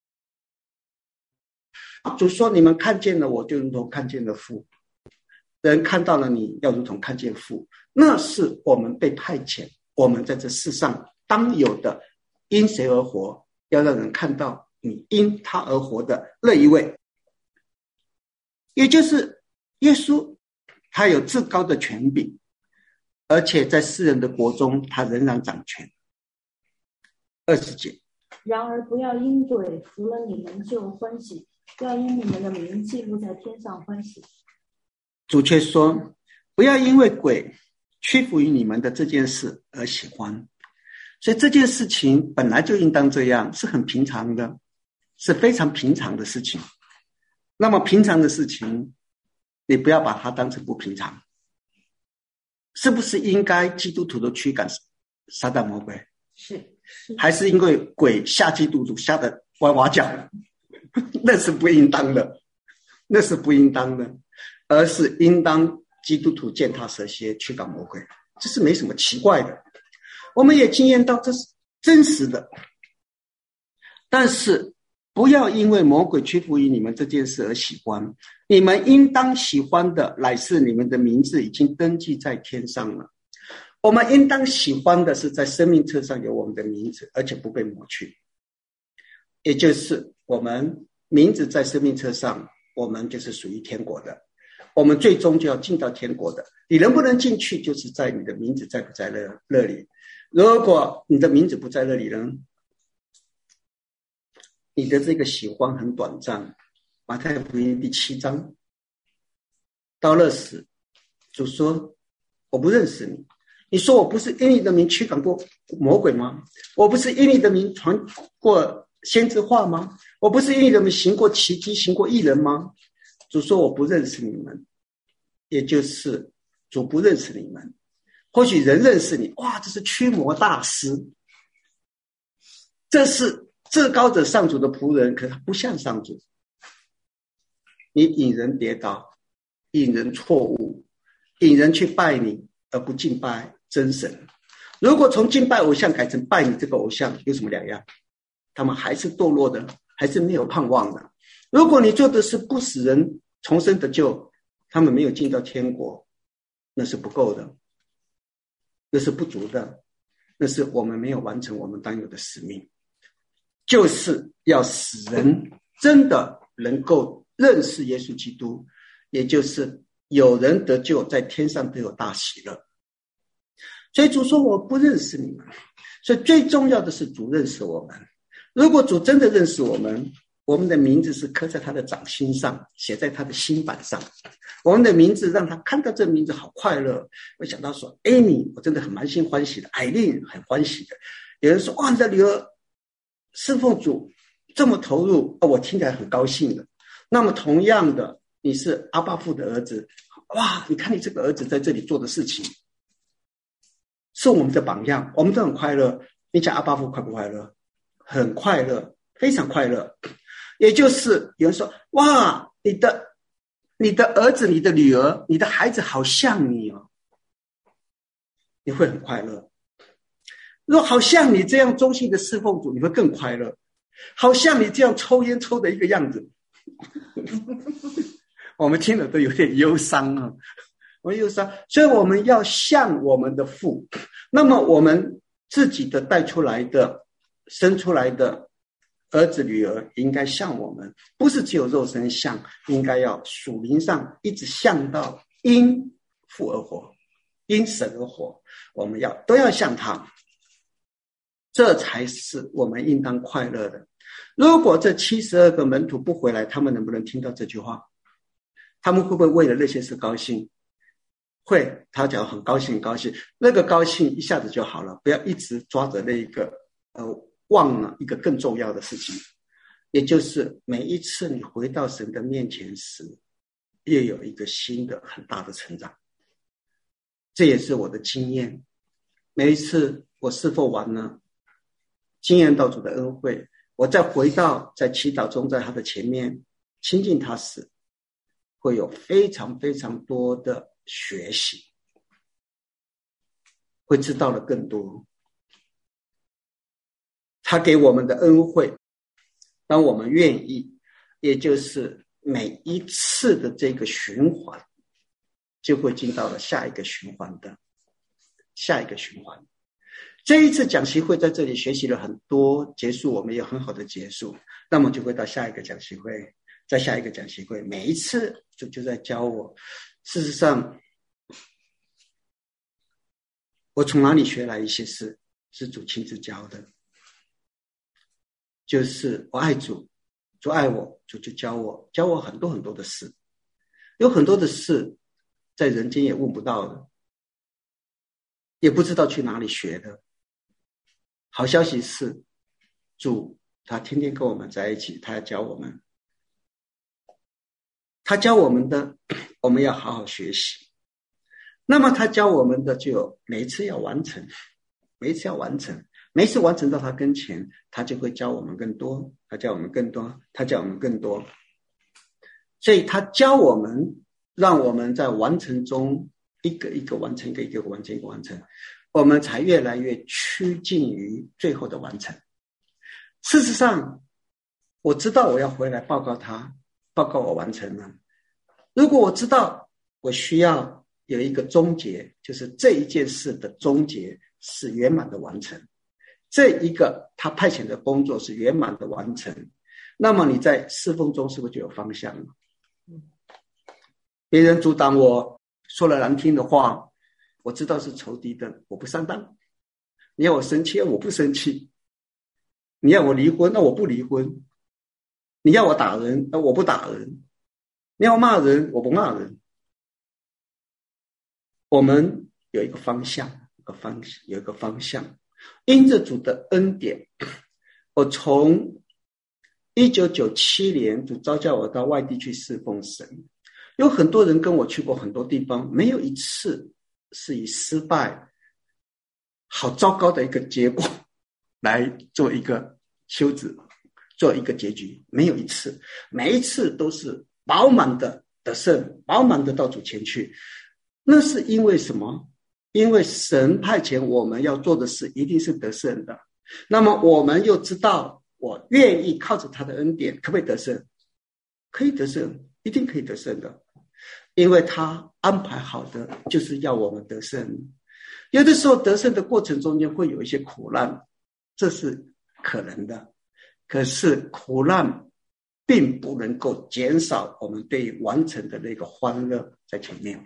主说：“你们看见了我，就如同看见了父。人看到了你，要如同看见父。”那是我们被派遣，我们在这世上当有的，因谁而活，要让人看到你因他而活的那一位，也就是耶稣。他有至高的权柄，而且在世人的国中，他仍然掌权。20节。 然而不要因鬼服了你们就欢喜，要因你们的名记录在天上欢喜。 主却说：“不要因为鬼屈服于你们的这件事而喜欢。”所以这件事情本来就应当这样，是很平常的，是非常平常的事情。那么平常的事情，你不要把它当成不平常。是不是应该基督徒都驱赶撒旦魔鬼？ 是。 还是因为鬼吓基督徒吓得哇哇叫？那是不应当的，那是不应当的，而是应当基督徒践踏蛇蝎，驱赶魔鬼，这是没什么奇怪的。我们也经验到这是真实的，但是不要因为魔鬼屈服于你们这件事而喜欢，你们应当喜欢的乃是你们的名字已经登记在天上了。我们应当喜欢的是在生命册上有我们的名字，而且不被抹去，也就是我们名字在生命册上，我们就是属于天国的，我们最终就要进到天国的。你能不能进去，就是在你的名字在不在那里。如果你的名字不在那里呢，你的这个喜欢很短暂。马太福音第7章，到那时主说：“我不认识你。你说我不是因你的名驱赶过魔鬼吗？我不是因你的名传过先知话吗？我不是因你的名行过奇迹，行过异人吗？”主说：“我不认识你们。”也就是主不认识你们。或许人认识你，哇，这是驱魔大师，这是至高者上主的仆人，可他不像上主。你引人跌倒，引人错误，引人去拜你，而不敬拜真神。如果从敬拜偶像改成拜你这个偶像，有什么两样？他们还是堕落的，还是没有盼望的。如果你做的是不使人重生得救，他们没有进到天国，那是不够的，那是不足的，那是我们没有完成我们当有的使命，就是要使人真的能够认识耶稣基督，也就是有人得救，在天上都有大喜乐。所以主说：“我不认识你们。”所以最重要的是主认识我们。如果主真的认识我们， 我们的名字是刻在他的掌心上，写在他的心板上。我们的名字让他看到这名字好快乐。我想到说 Amy 我真的很满心欢喜的，艾琳很欢喜的。有人说哇，你的女儿侍奉主这么投入，我听起来很高兴的。那么同样的，你是阿爸父的儿子，哇，你看你这个儿子在这里做的事情是我们的榜样，我们都很快乐。你讲阿爸父快不快乐？很快乐，非常快乐。也就是有人说哇，你的儿子，你的女儿，你的孩子好像你哦，你会很快乐。如果好像你这样忠心的侍奉主，你会更快乐。好像你这样抽烟抽的一个样子我们听了都有点忧伤啊，我们忧伤。所以我们要像我们的父，那么我们自己的带出来的生出来的儿子女儿应该像我们，不是只有肉身像，应该要属灵上一直像到因父而活，因神而活，我们都要像他，这才是我们应当快乐的。如果这72个门徒不回来，他们能不能听到这句话？他们会不会为了那些事高兴？会，他讲很高兴很高兴，那个高兴一下子就好了，不要一直抓着那个忘了一个更重要的事情，也就是每一次你回到神的面前时，又有一个新的很大的成长。这也是我的经验，每一次我侍奉完了，经验到主的恩惠，我再回到在祈祷中，在他的前面亲近他时，会有非常非常多的学习，会知道了更多他给我们的恩惠。当我们愿意，也就是每一次的这个循环就会进到了下一个循环。这一次讲习会在这里学习了很多，结束我们也很好的结束，那么就会到下一个讲习会，在下一个讲习会，每一次就在教我。事实上我从哪里学来一些事，是主亲自教的，就是我爱主，主爱我，主就教我很多很多的事，有很多的事在人间也问不到的，也不知道去哪里学的。好消息是主他天天跟我们在一起，他要教我们，他教我们的我们要好好学习。那么他教我们的就每一次要完成，每一次完成到他跟前，他就会教我们更多，他教我们更多。所以他教我们，让我们在完成中一个一个完成，一个一个完成，我们才越来越趋近于最后的完成。事实上我知道我要回来报告我完成了。如果我知道我需要有一个终结，就是这一件事的终结是圆满的完成，这一个他派遣的工作是圆满的完成，那么你在侍奉中是不是就有方向了？别人阻挡我，说了难听的话，我知道是仇敌的，我不上当。你要我生气，我不生气。你要我离婚，那我不离婚。你要我打人，那我不打人。你要骂人，我不骂人。我们有一个方向，有一个方向。因着主的恩典，我从1997年主召叫我到外地去侍奉神，有很多人跟我去过很多地方，没有一次是以失败好糟糕的一个结果来做一个休止，做一个结局，没有一次，每一次都是饱满的得胜，饱满的到主前去。那是因为什么？因为神派遣我们要做的事一定是得胜的，那么我们又知道我愿意靠着他的恩典，可不可以得胜？可以得胜，一定可以得胜的，因为他安排好的就是要我们得胜。有的时候得胜的过程中间会有一些苦难，这是可能的，可是苦难并不能够减少我们对于完成的那个欢乐在前面。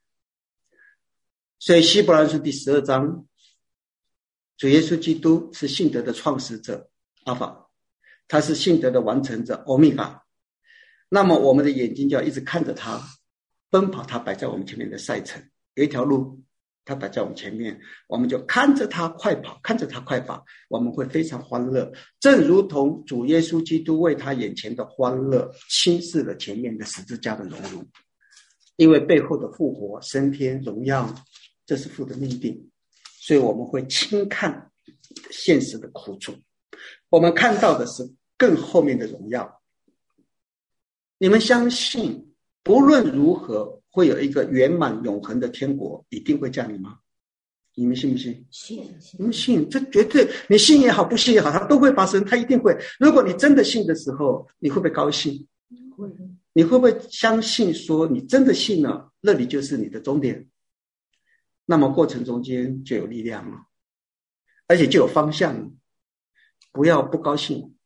所以希伯来书第12章，主耶稣基督是信德的创始者，阿法， 他是信德的完成者欧米伽。那么我们的眼睛就要一直看着他奔跑，他摆在我们前面的赛程，有一条路他摆在我们前面，我们就看着他快跑，看着他快跑，我们会非常欢乐，正如同主耶稣基督为他眼前的欢乐轻视了前面的十字架的荣辱。因为背后的复活升天荣耀，这是父的命定，所以我们会轻看现实的苦楚，我们看到的是更后面的荣耀。你们相信不论如何会有一个圆满永恒的天国一定会降临吗？你们信不信？ 信。 你们信，这绝对，你信也好不信也好，它都会发生，它一定会。如果你真的信的时候，你会不会高兴？ 会。 你会不会相信说你真的信了，那里就是你的终点？那么过程中间就有力量了，而且就有方向了。不要不高兴，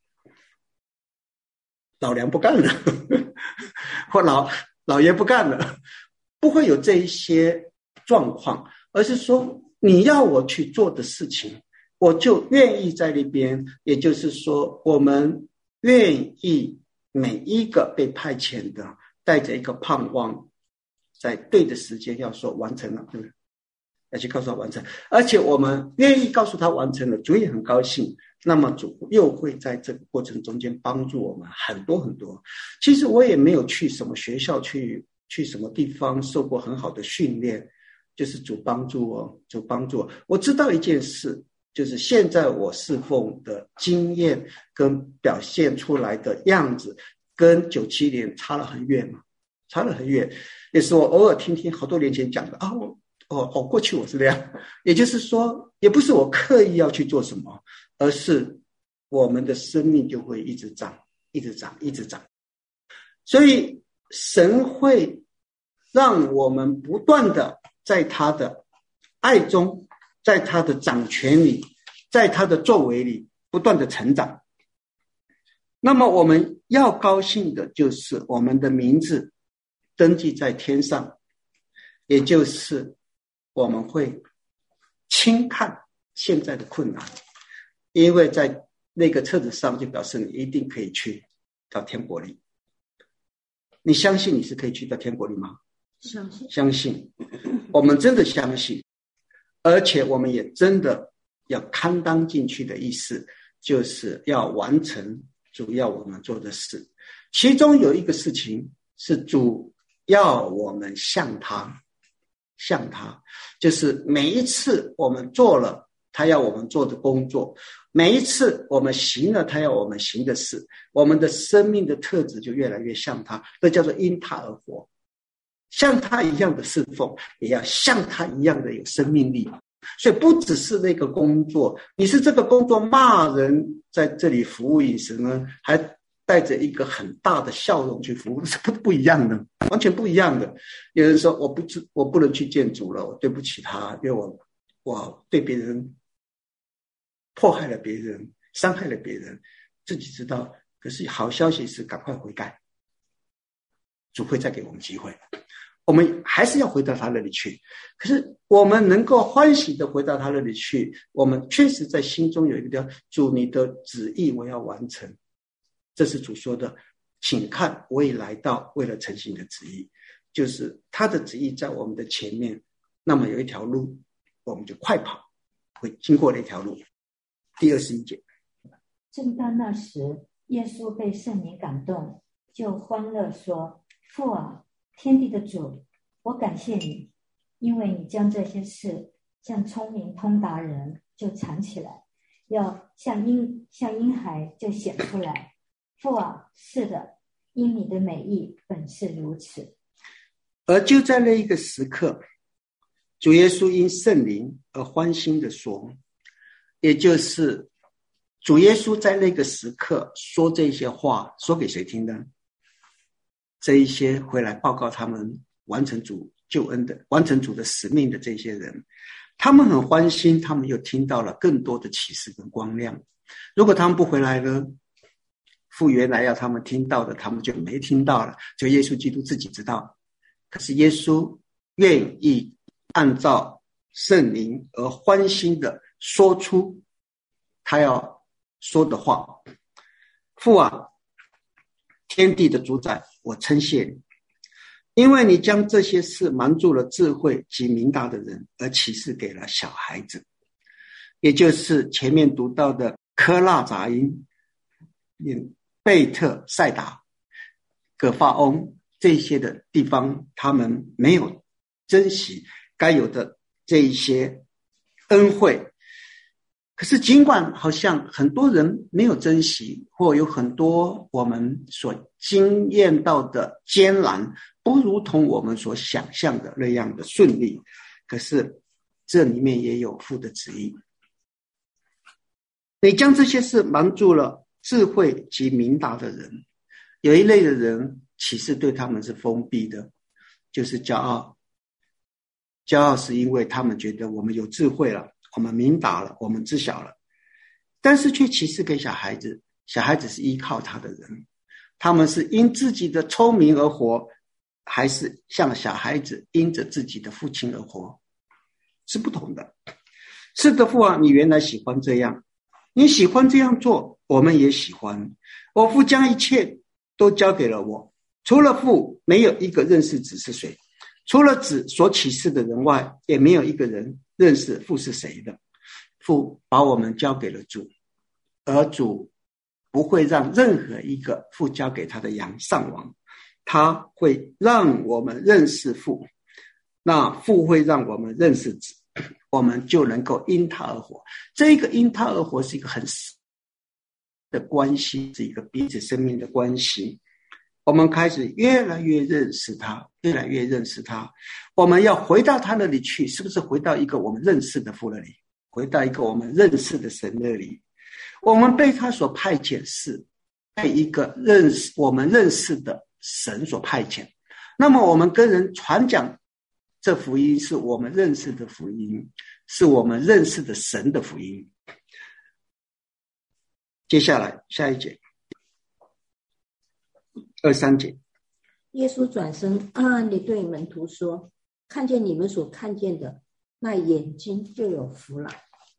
老娘不干了或老爷不干了，不会有这一些状况，而是说你要我去做的事情，我就愿意在那边。也就是说，我们愿意每一个被派遣的带着一个盼望，在对的时间要说完成了，对不对？要去告诉他完成，而且我们愿意告诉他完成了，主也很高兴。那么主又会在这个过程中间帮助我们很多很多。其实我也没有去什么学校，去什么地方受过很好的训练，就是主帮助我，主帮助我。我知道一件事，就是现在我侍奉的经验跟表现出来的样子跟97年差了很远嘛，差了很远。也是我偶尔听好多年前讲的啊，过去我是这样。也就是说，也不是我刻意要去做什么，而是我们的生命就会一直长，一直长，一直长。所以神会让我们不断的在他的爱中，在他的掌权里，在他的作为里不断的成长。那么我们要高兴的就是我们的名字登记在天上，也就是我们会轻看现在的困难，因为在那个册子上就表示你一定可以去到天国里。你相信你是可以去到天国里吗？相信，我们真的相信，而且我们也真的要堪当进去的意思，就是要完成主要我们做的事。其中有一个事情是主要我们向他，就是每一次我们做了他要我们做的工作，每一次我们行了他要我们行的事，我们的生命的特质就越来越像他，这叫做因他而活。像他一样的侍奉，也要像他一样的有生命力。所以不只是那个工作，你是这个工作骂人在这里服务饮食呢，还带着一个很大的笑容去服务，是不一样的，完全不一样的。有人说我不能去见主了，我对不起他，因为我对别人迫害了别人，伤害了别人，自己知道。可是好消息是赶快悔改，主会再给我们机会，我们还是要回到他那里去。可是我们能够欢喜的回到他那里去，我们确实在心中有一个主，你的旨意我要完成。这是主说的，请看我已来到为了成行的旨意，就是他的旨意在我们的前面，那么有一条路我们就快跑，会经过那条路。第21节， 正当那时，耶稣被圣灵感动，就欢乐说：父啊，天地的主，我感谢你，因为你将这些事像聪明通达人就藏起来，要像婴孩就显出来。父啊，是的，因你的美意本是如此。 而就在那一个时刻，主耶稣因圣灵而欢欣的说，也就是主耶稣在那个时刻说这些话，说给谁听呢？这一些回来报告他们完成主救恩的，完成主的使命的这些人，他们很欢欣，他们又听到了更多的启示跟光亮。如果他们不回来呢，父原来要他们听到的他们就没听到了，就耶稣基督自己知道。可是耶稣愿意按照圣灵而欢欣的说出他要说的话。 父啊，天地的主宰，我称谢你，因为你将这些事瞒住了智慧及明达的人，而启示给了小孩子，也就是前面读到的科纳杂因、贝特赛达、葛法翁这些的地方，他们没有珍惜该有的这一些恩惠。可是尽管好像很多人没有珍惜，或有很多我们所经验到的艰难不如同我们所想象的那样的顺利，可是这里面也有父的旨意。你将这些事瞒住了智慧及明达的人，有一类的人其实对他们是封闭的，就是骄傲。骄傲是因为他们觉得我们有智慧了，我们明达了，我们知晓了，但是却启示给小孩子，小孩子是依靠他的人，他们是因自己的聪明而活，还是像小孩子因着自己的父亲而活，是不同的。是的，父啊，你原来喜欢这样，你喜欢这样做，我们也喜欢。我父将一切都交给了我，除了父，没有一个认识子是谁，除了子所启示的人外，也没有一个人认识父是谁的。父把我们交给了主，而主不会让任何一个父交给他的羊上网，他会让我们认识父，那父会让我们认识子，我们就能够因他而活。这个因他而活是一个很的关系，是一个彼此生命的关系。我们开始越来越认识他，越来越认识他。我们要回到他那里去，是不是回到一个我们认识的父那里，回到一个我们认识的神那里？我们被他所派遣，是被一个我们认识的神所派遣。那么我们跟人传讲这福音，是我们认识的福音，是我们认识的神的福音。接下来下一节23节， 耶稣转身暗暗地对门徒说，看见你们所看见的，那眼睛就有福了。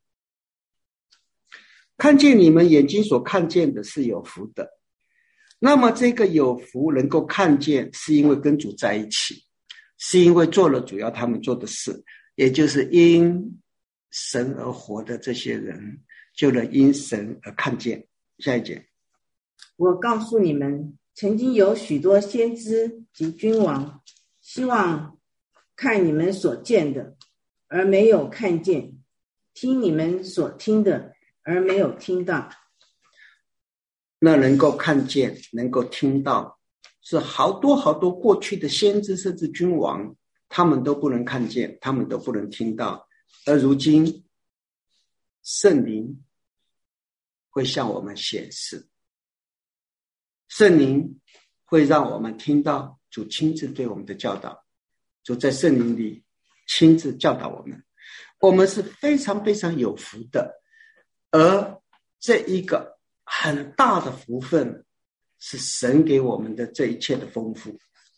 看见你们眼睛所看见的是有福的。那么这个有福能够看见，是因为跟主在一起，是因为做了主要他们做的事，也就是因神而活的这些人，就能因神而看见。下一节， 我告诉你们，曾经有许多先知及君王，希望看你们所见的，而没有看见；听你们所听的，而没有听到。 那能够看见，能够听到，是好多好多过去的先知甚至君王，他们都不能看见，他们都不能听到。而如今圣灵会向我们显示，圣灵会让我们听到主亲自对我们的教导，主在圣灵里亲自教导我们，我们是非常非常有福的。而这一个很大的福分是神给我们的这一切的丰富。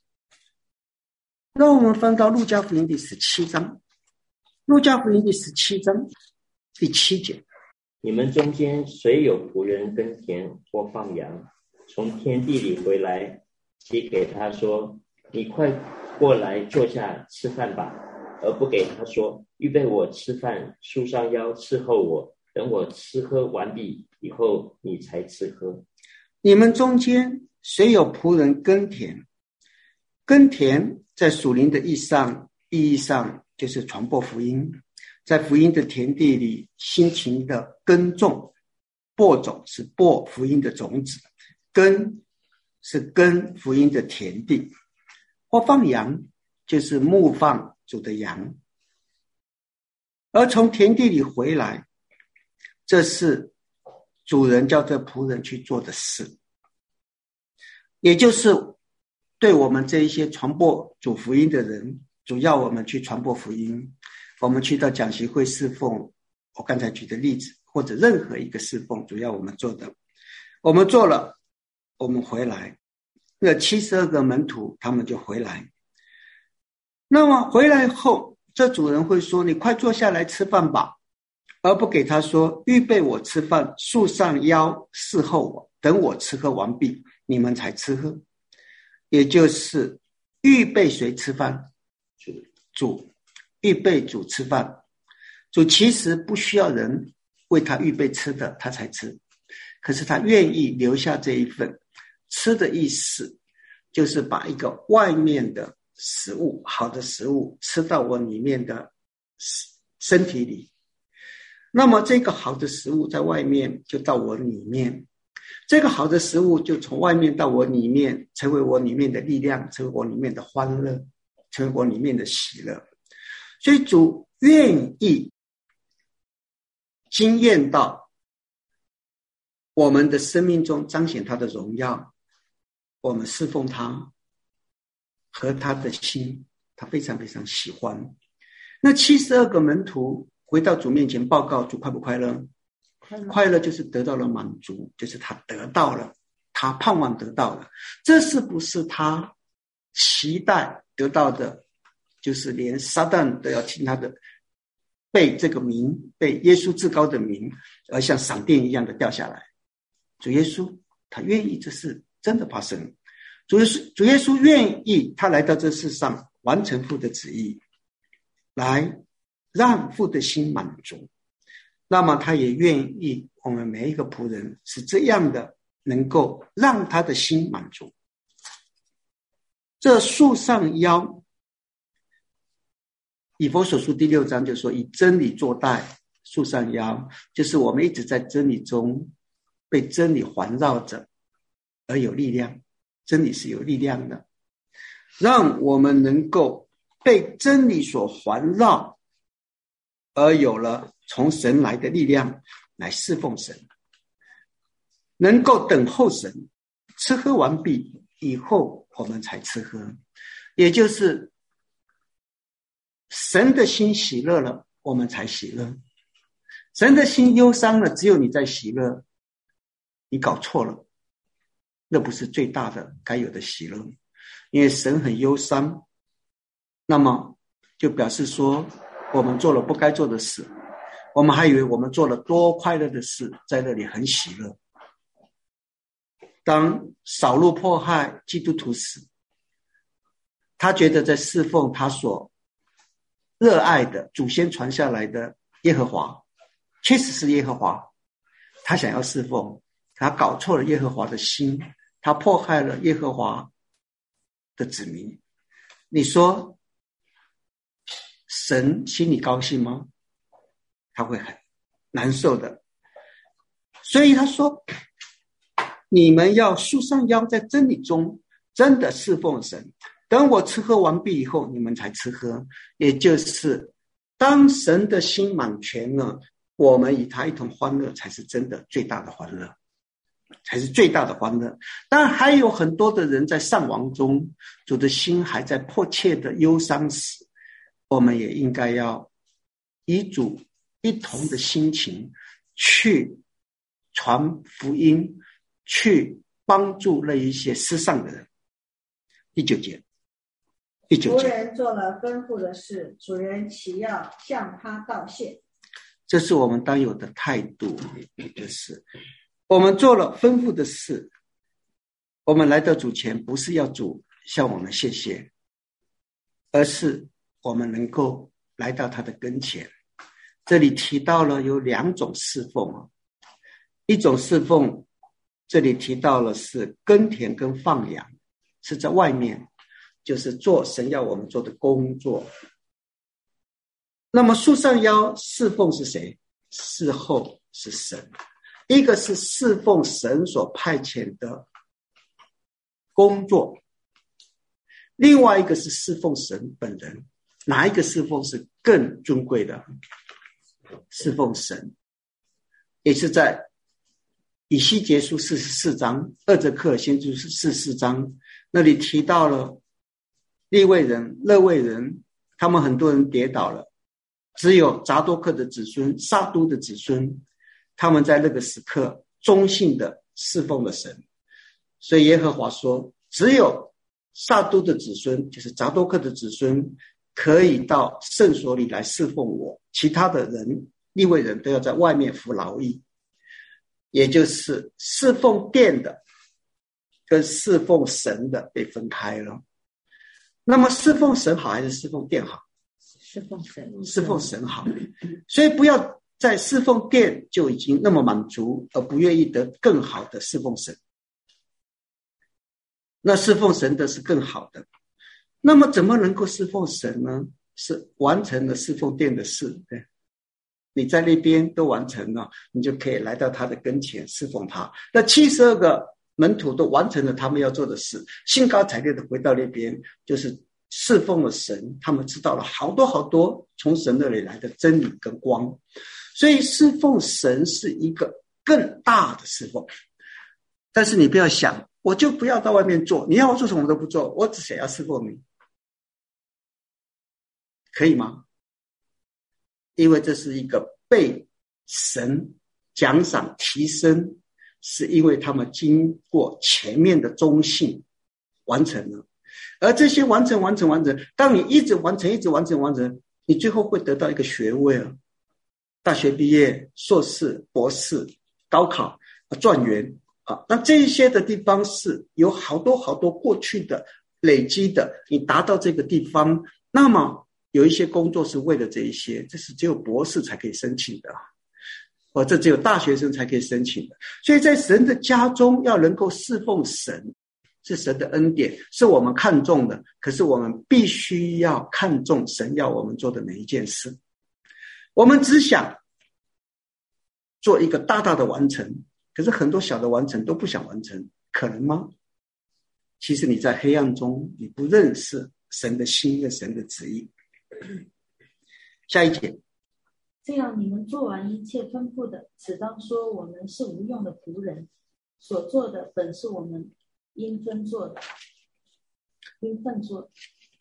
让我们翻到路加福音第17章，路加福音第17章第7节， 你们中间谁有仆人耕田或放羊，从田地里回来，即给他说，你快过来坐下吃饭吧，而不给他说，预备我吃饭，束上腰伺候我，等我吃喝完毕以后，你才吃喝。 你们中间谁有仆人耕田？耕田在属灵的意义上就是传播福音，在福音的田地里辛勤的耕种，播种是播福音的种子，耕是耕福音的田地，或放羊就是牧放主的羊。而从田地里回来，这是主人叫这仆人去做的事，也就是对我们这一些传播主福音的人，主要我们去传播福音，我们去到讲习会侍奉，我刚才举的例子，或者任何一个侍奉，主要我们做的，我们做了，我们回来，那72个门徒他们就回来。那么回来后，这主人会说，你快坐下来吃饭吧，而不给他说，预备我吃饭，束上腰伺候我， 等我吃喝完毕，你们才吃喝。也就是预备谁吃饭？主。预备主吃饭。主其实不需要人为他预备吃的，他才吃。可是他愿意留下这一份吃的意思，就是把一个外面的食物，好的食物吃到我里面的身体里。那么这个好的食物在外面就到我里面，这个好的食物就从外面到我里面，成为我里面的力量，成为我里面的欢乐，成为我里面的喜乐。所以主愿意经验到我们的生命中彰显他的荣耀，我们侍奉他和他的心，他非常非常喜欢。那72个门徒回到主面前报告，主快不快乐？快乐就是得到了满足，就是他得到了，他盼望得到了。这是不是他期待得到的？就是连撒旦都要听他的，被这个名，被耶稣至高的名，而像闪电一样的掉下来。主耶稣他愿意这事真的发生，主耶稣愿意他来到这世上完成父的旨意，来让父的心满足。那么他也愿意我们每一个仆人是这样的，能够让他的心满足。这束上腰，以弗所书第6章就说，以真理作带，束上腰，就是我们一直在真理中被真理环绕着而有力量。真理是有力量的，让我们能够被真理所环绕，而有了从神来的力量来侍奉神，能够等候神。吃喝完毕以后我们才吃喝，也就是神的心喜乐了，我们才喜乐。神的心忧伤了，只有你在喜乐，你搞错了，那不是最大的该有的喜乐。因为神很忧伤，那么就表示说我们做了不该做的事，我们还以为我们做了多快乐的事，在那里很喜乐。当扫罗迫害基督徒时，他觉得在侍奉他所热爱的祖先传下来的耶和华，确实是耶和华，他想要侍奉，他搞错了耶和华的心，他迫害了耶和华的子民。你说神心里高兴吗？他会很难受的。所以他说，你们要束上腰，在真理中真的侍奉神，等我吃喝完毕以后，你们才吃喝。也就是当神的心满全了，我们与他一同欢乐，才是真的最大的欢乐，才是最大的欢乐。当然还有很多的人在丧亡中，主的心还在迫切的忧伤时，我们也应该要以主一同的心情去传福音，去帮助那一些失丧的人。第9节， 仆人做了吩咐的事，主人岂要向他道谢？ 这是我们当有的态度，就是我们做了吩咐的事，我们来到主前，不是要主向我们谢谢，而是我们能够来到他的跟前。这里提到了有2种侍奉，一种侍奉这里提到了是耕田跟放羊，是在外面，就是做神要我们做的工作。那么束上腰侍奉是谁？侍候是神。一个是侍奉神所派遣的工作，另外一个是侍奉神本人。哪一个侍奉是更尊贵的？侍奉神。也是在以西结书44章，2则克尔先知44章，那里提到了利未人、勒未人，他们很多人跌倒了，只有zad多克的子孙、撒督的子孙，他们在那个时刻忠信的侍奉了神。所以耶和华说，只有撒督的子孙，就是zad多克的子孙，可以到圣所里来侍奉我，其他的人利未人都要在外面服劳役。 也就是侍奉殿的跟侍奉神的被分开了。那么侍奉神好还是侍奉殿好？ 侍奉神， 侍奉神好。所以不要在侍奉殿就已经那么满足，而不愿意得更好的侍奉神。那侍奉神的是更好的。那么怎么能够侍奉神呢？是完成了侍奉殿的事，对，你在那边都完成了，你就可以来到他的跟前侍奉他。那72个门徒都完成了他们要做的事，兴高采烈的回到那边，就是侍奉了神。他们知道了好多好多从神那里来的真理跟光。所以侍奉神是一个更大的侍奉。但是你不要想，我就不要到外面做，你要我做什么都不做，我只想要侍奉你，可以吗？因为这是一个被神奖赏提升，是因为他们经过前面的忠信完成了。而这些完成，当你一直完成，你最后会得到一个学位啊，大学毕业、硕士、博士、高考、状元啊。那这些的地方是有好多好多过去的累积的，你达到这个地方，那么有一些工作是为了这一些，这是只有博士才可以申请的，或者只有大学生才可以申请的。所以在神的家中要能够侍奉神，是神的恩典，是我们看重的。可是我们必须要看重神要我们做的每一件事。我们只想做一个大大的完成，可是很多小的完成都不想完成，可能吗？其实你在黑暗中，你不认识神的心跟神的旨意。下一节， 这样你们做完一切吩咐的，只当说我们是无用的仆人，所做的本是我们应分做的，应分做的。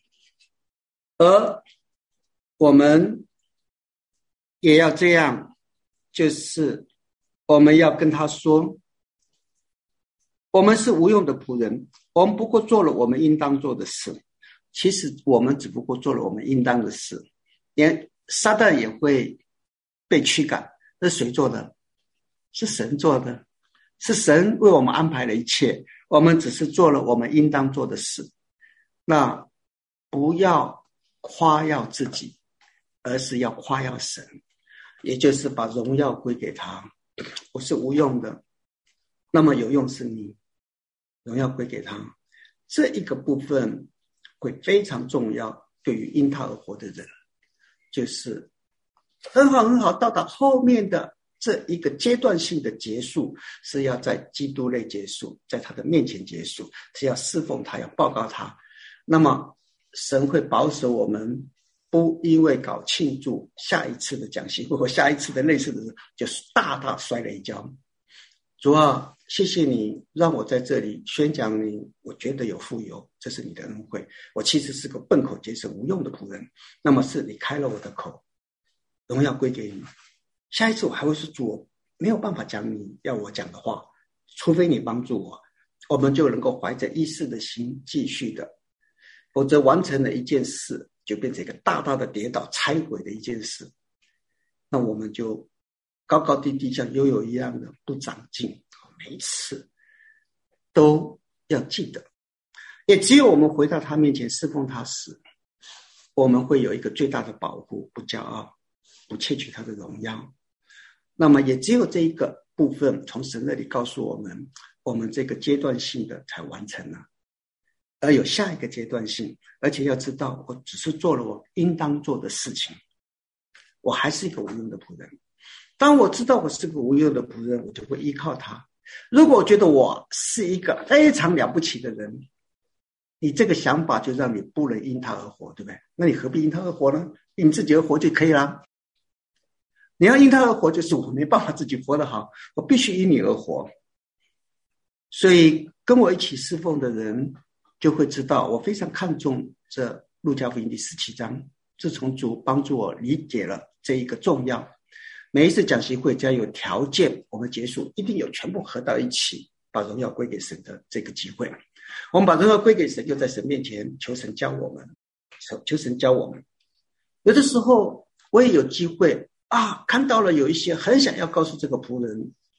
而我们也要这样，就是我们要跟他说，我们是无用的仆人，我们不过做了我们应当做的事。其实我们只不过做了我们应当的事，连撒旦也会被驱赶。那谁做的？是神做的，是神为我们安排了一切，我们只是做了我们应当做的事。那不要夸耀自己，而是要夸耀神，也就是把荣耀归给他。我是无用的，那么有用是你，荣耀归给他。这一个部分会非常重要，对于因他而活的人，就是很好到达后面的这一个阶段性的结束，是要在基督内结束，在他的面前结束，是要侍奉他，要报告他。那么神会保守我们不因为搞庆祝下一次的讲习会或下一次的类似的事，就是大大摔了一跤。主啊，谢谢你让我在这里宣讲你，我觉得有富有，这是你的恩惠。我其实是个笨口结舌无用的仆人，那么是你开了我的口，荣耀归给你。下一次我还会说，主，我没有办法讲你要我讲的话，除非你帮助我。我们就能够怀着意识的心继续的，否则完成了一件事就变成一个大大的跌倒拆毁的一件事，那我们就高高低低像悠悠一样的不长进。每一次都要记得，也只有我们回到他面前侍奉他时，我们会有一个最大的保护，不骄傲，不窃取他的荣耀。那么也只有这一个部分从神那里告诉我们，我们这个阶段性的才完成了，而有下一个阶段性。而且要知道，我只是做了我应当做的事情，我还是一个无用的仆人。当我知道我是个无用的仆人，我就会依靠他。如果我觉得我是一个非常了不起的人，你这个想法就让你不能因他而活，对不对？那你何必因他而活呢？因自己而活就可以了。你要因他而活，就是我没办法自己活得好，我必须因你而活。所以跟我一起侍奉的人就会知道，我非常看重这路加福音第17章。自从主帮助我理解了这一个重要，每一次讲习会只要有条件，我们结束一定有全部合到一起，把荣耀归给神的这个机会。我们把荣耀归给神，就在神面前求神教我们，求神教我们。有的时候我也有机会看到了有一些很想要告诉这个仆人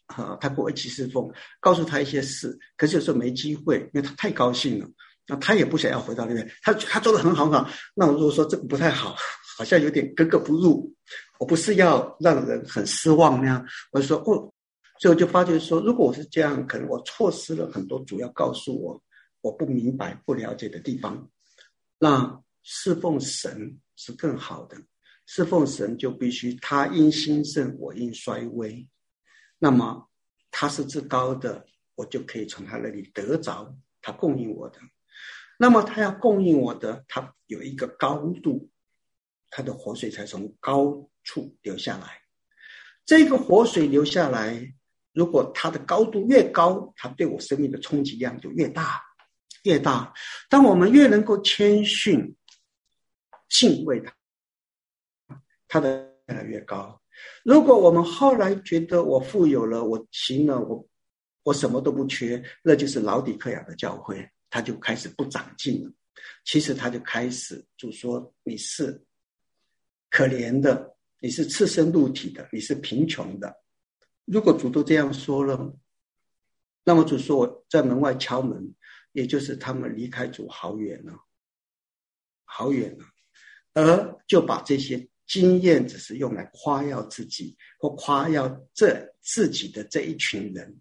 他跟我一起侍奉，告诉他一些事，可是有时候没机会，因为他太高兴了，那他也不想要回到那边，他做得很好很好，那我如果说这个不太好，好像有点格格不入，我不是要让人很失望那样，我就说所以我就发觉说，如果我是这样，可能我错失了很多主要告诉我不明白不了解的地方。那侍奉神是更好的，侍奉神就必须他因兴盛，我因衰微，那么他是至高的，我就可以从他那里得着他供应我的。那么他要供应我的，他有一个高度，他的活水才从高处流下来。这个活水流下来，如果它的高度越高，它对我生命的冲击量就越大越大。当我们越能够谦逊敬畏它的越来越高。如果我们后来觉得我富有了，我行了，我什么都不缺，那就是老底克亚的教会，他就开始不长进了。其实他就开始就说你是可怜的，你是赤身露体的，你是贫穷的。如果主都这样说了，那么主说我在门外敲门，也就是他们离开主好远了，好远了，而就把这些经验只是用来夸耀自己或夸耀自己的这一群人，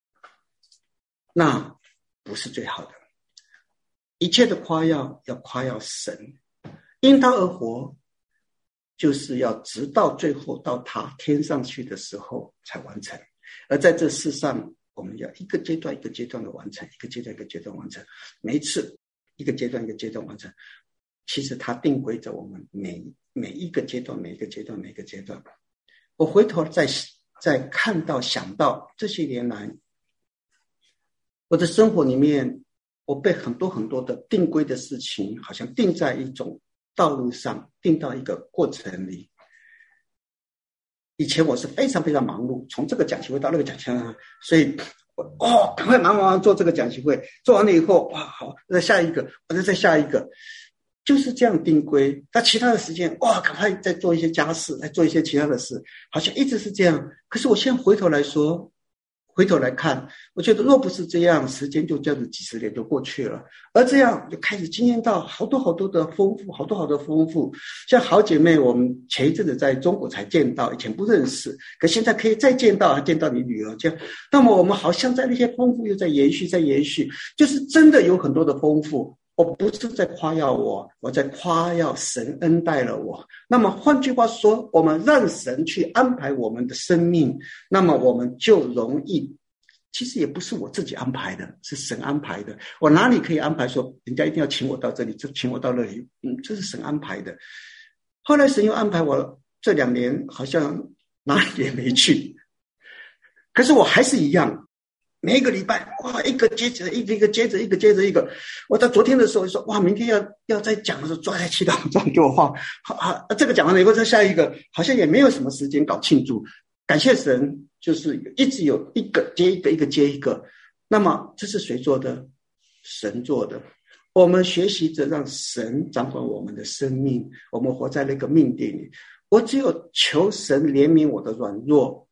那不是最好的。一切的夸耀要夸耀神，因他而活，就是要直到最后到他天上去的时候才完成。而在这世上，我们要一个阶段一个阶段的完成，一个阶段一个阶段完成，每一次一个阶段一个阶段完成。其实他定规着我们每一个阶段每一个阶段每一个阶段。我回头再看到想到这些年来我的生活里面，我被很多很多的定规的事情好像定在一种道路上，定到一个过程里。以前我是非常非常忙碌，从这个讲习会到那个讲习会，所以赶快忙做这个讲习会，做完了以后哇好，再下一个，再下一个，就是这样定规。那其他的时间赶快再做一些家事，再做一些其他的事，好像一直是这样。可是我现在回头来看，我觉得若不是这样，时间就这样子几十年就过去了。而这样就开始经验到好多好多的丰富，好多好多丰富。像好姐妹，我们前一阵子在中国才见到，以前不认识，可现在可以再见到你女儿这样。那么我们好像在那些丰富又在延续，就是真的有很多的丰富。我不是在夸耀我在夸耀神恩待了我。那么换句话说，我们让神去安排我们的生命，那么我们就容易，其实也不是我自己安排的，是神安排的。我哪里可以安排说人家一定要请我到这里，就请我到那里，这是神安排的。后来神又安排我这2年好像哪里也没去，可是我还是一样，每一个礼拜一个接着一个。我在昨天的时候说明天要再讲的时候，抓在祈祷中给我画，这个讲完了以后再下一个，好像也没有什么时间搞庆祝。感谢神，就是一直有一个接一个，一个接一个。那么这是谁做的？神做的。我们学习着让神掌管我们的生命，我们活在那个命定里。我只有求神怜悯我的软弱，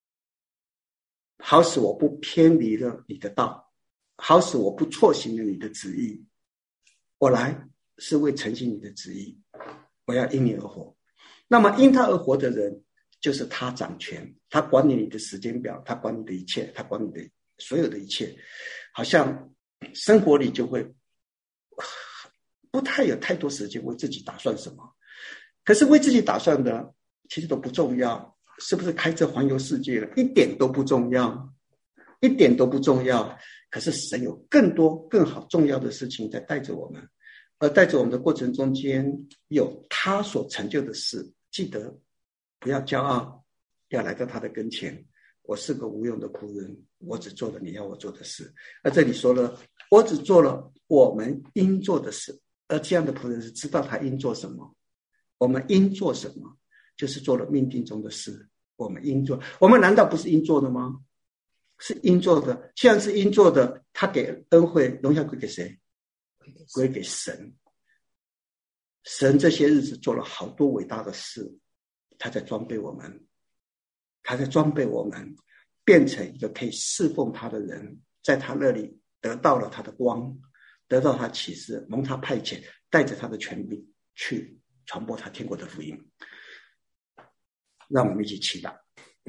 好使我不偏离了你的道，好使我不错行了你的旨意。我来是为承行你的旨意，我要因你而活。那么因他而活的人，就是他掌权，他管理你的时间表，他管你的一切，他管你的所有的一切。好像生活里就会不太有太多时间为自己打算什么，可是为自己打算的其实都不重要。是不是开车环游世界了？一点都不重要，一点都不重要。可是神有更多更好重要的事情在带着我们，而带着我们的过程中间有他所成就的事。记得不要骄傲，要来到他的跟前。我是个无用的仆人，我只做了你要我做的事。而这里说了，我只做了我们应做的事。而这样的仆人是知道他应做什么，我们应做什么，就是做了命定中的事。我们应做，我们难道不是应做的吗？是应做的。既然是应做的，他给恩惠荣耀归给谁？归给神。神这些日子做了好多伟大的事，他在装备我们， 变成一个可以侍奉他的人，在他那里得到了他的光，得到他启示，蒙他派遣，带着他的权柄去传播他天国的福音。让我们一起祈祷。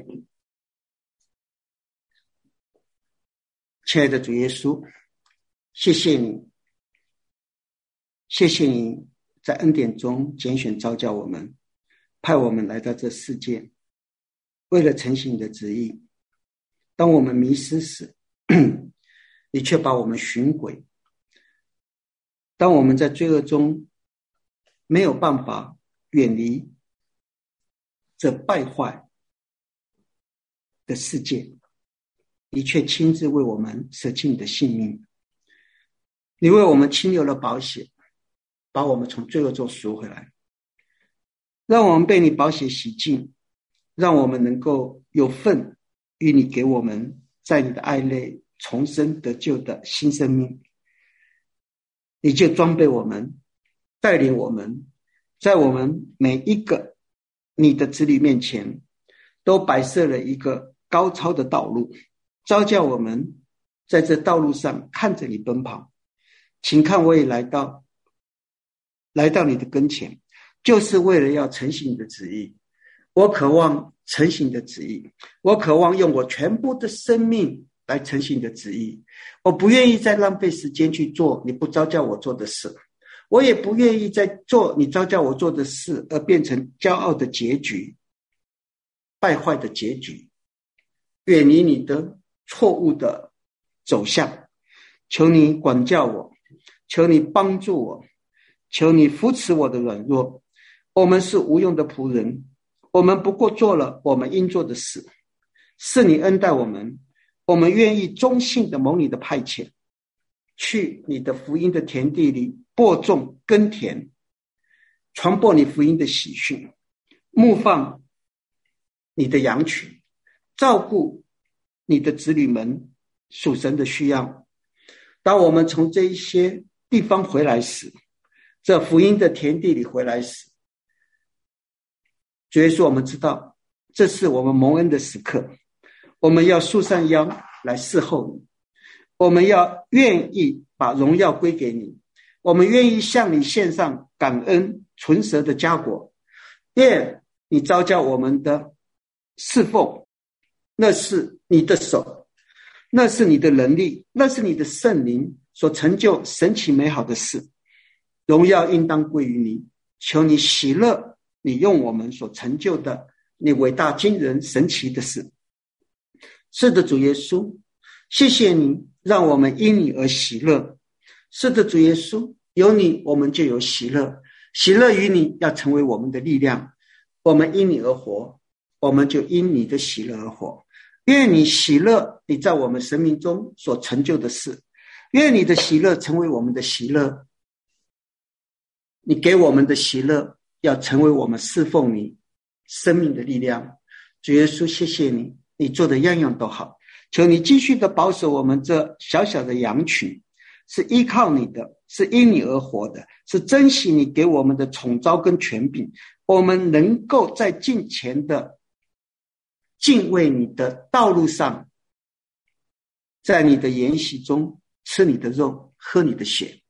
亲爱的主耶稣，谢谢你，谢谢你在恩典中拣选召叫我们，派我们来到这世界，为了承行你的旨意。当我们迷失时，你却把我们寻回。当我们在罪恶中没有办法远离这败坏的世界，你却亲自为我们舍弃你的性命。你为我们清流了宝血，把我们从罪恶中赎回来，让我们被你宝血洗净，让我们能够有份与你给我们在你的爱内重生得救的新生命。你就装备我们，带领我们，在我们每一个你的子女面前都摆设了一个高超的道路，召叫我们在这道路上看着你奔跑。请看，我也来到你的跟前，就是为了要承行你的旨意。我渴望承行你的旨意，我渴望用我全部的生命来承行你的旨意。我不愿意再浪费时间去做你不召叫我做的事，我也不愿意再做你召叫我做的事而变成骄傲的结局，败坏的结局，远离你的错误的走向。求你管教我，求你帮助我，求你扶持我的软弱。我们是无用的仆人，我们不过做了我们应做的事，是你恩待我们，我们愿意忠信的蒙你的派遣，去你的福音的田地里播种耕田，传播你福音的喜讯，牧放你的羊群，照顾你的子女们属神的需要。当我们从这一些地方回来时，这福音的田地里回来时，主耶稣，我们知道这是我们蒙恩的时刻，我们要束上腰来侍候你，我们要愿意把荣耀归给你，我们愿意向你献上感恩存舌的佳果。愿你召叫我们的侍奉，那是你的手，那是你的能力，那是你的圣灵所成就神奇美好的事。荣耀应当归于你，求你喜乐你用我们所成就的你伟大惊人神奇的事。是的，主耶稣，谢谢你让我们因你而喜乐。是的，主耶稣，有你我们就有喜乐，喜乐于你要成为我们的力量。我们因你而活，我们就因你的喜乐而活。愿你喜乐你在我们生命中所成就的事，愿你的喜乐成为我们的喜乐，你给我们的喜乐要成为我们侍奉你生命的力量。主耶稣，谢谢你，你做的样样都好，求你继续的保守我们这小小的羊群，是依靠你的，是因你而活的，是珍惜你给我们的宠召跟权柄。我们能够在敬虔的敬畏你的道路上，在你的筵席中吃你的肉，喝你的血。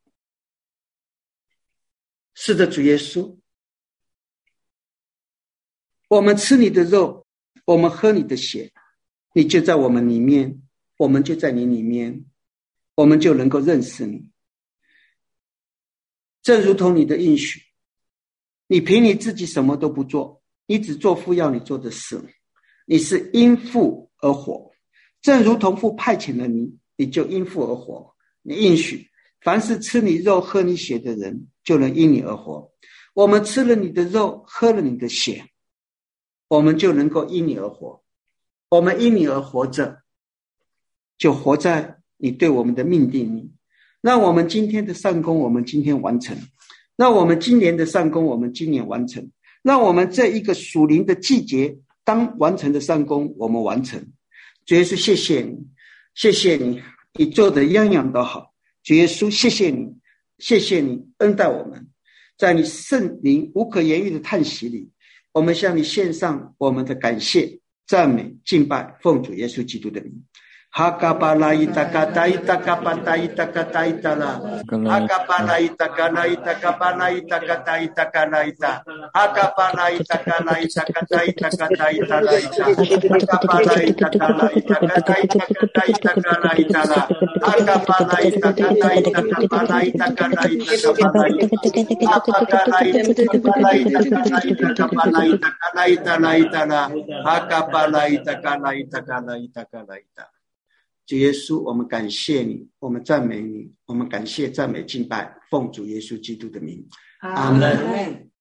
是的，主耶稣，我们吃你的肉，我们喝你的血，你就在我们里面，我们就在你里面，我们就能够认识你。正如同你的应许，你凭你自己什么都不做，你只做父要你做的事，你是因父而活。正如同父派遣了你，你就因父而活。你应许凡是吃你肉喝你血的人就能因你而活。我们吃了你的肉喝了你的血，我们就能够因你而活。我们因你而活着，就活在你对我们的命定里。让我们今天的善功我们今天完成，让我们今年的善功我们今年完成，让我们这一个属灵的季节当完成的善功我们完成。主耶稣，谢谢你，谢谢你，你做的样样都好。主耶稣，谢谢你，谢谢你恩待我们，在你圣灵无可言喻的叹息里，我们向你献上我们的感谢赞美敬拜，奉主耶稣基督的名。哈嘎巴拉伊达嘎达伊达嘎巴达伊达嘎达伊达拉，哈嘎巴拉伊达嘎拉伊达嘎巴拉伊达嘎达伊达嘎拉伊达，哈嘎巴拉伊达嘎拉伊达嘎达伊达嘎达伊达拉伊达，哈嘎巴拉伊达嘎拉伊达嘎达伊达嘎达伊达嘎拉伊达拉，哈嘎巴拉伊达嘎达伊达嘎巴拉伊达嘎拉伊达嘎巴拉伊达，哈嘎拉伊达嘎拉伊达嘎拉伊达嘎巴拉伊达嘎拉伊达拉伊达拉，哈嘎巴拉伊达嘎拉伊达嘎拉伊达嘎拉伊达。主耶稣，我们感谢你，我们赞美你，我们感谢赞美敬拜，奉主耶稣基督的名，阿们。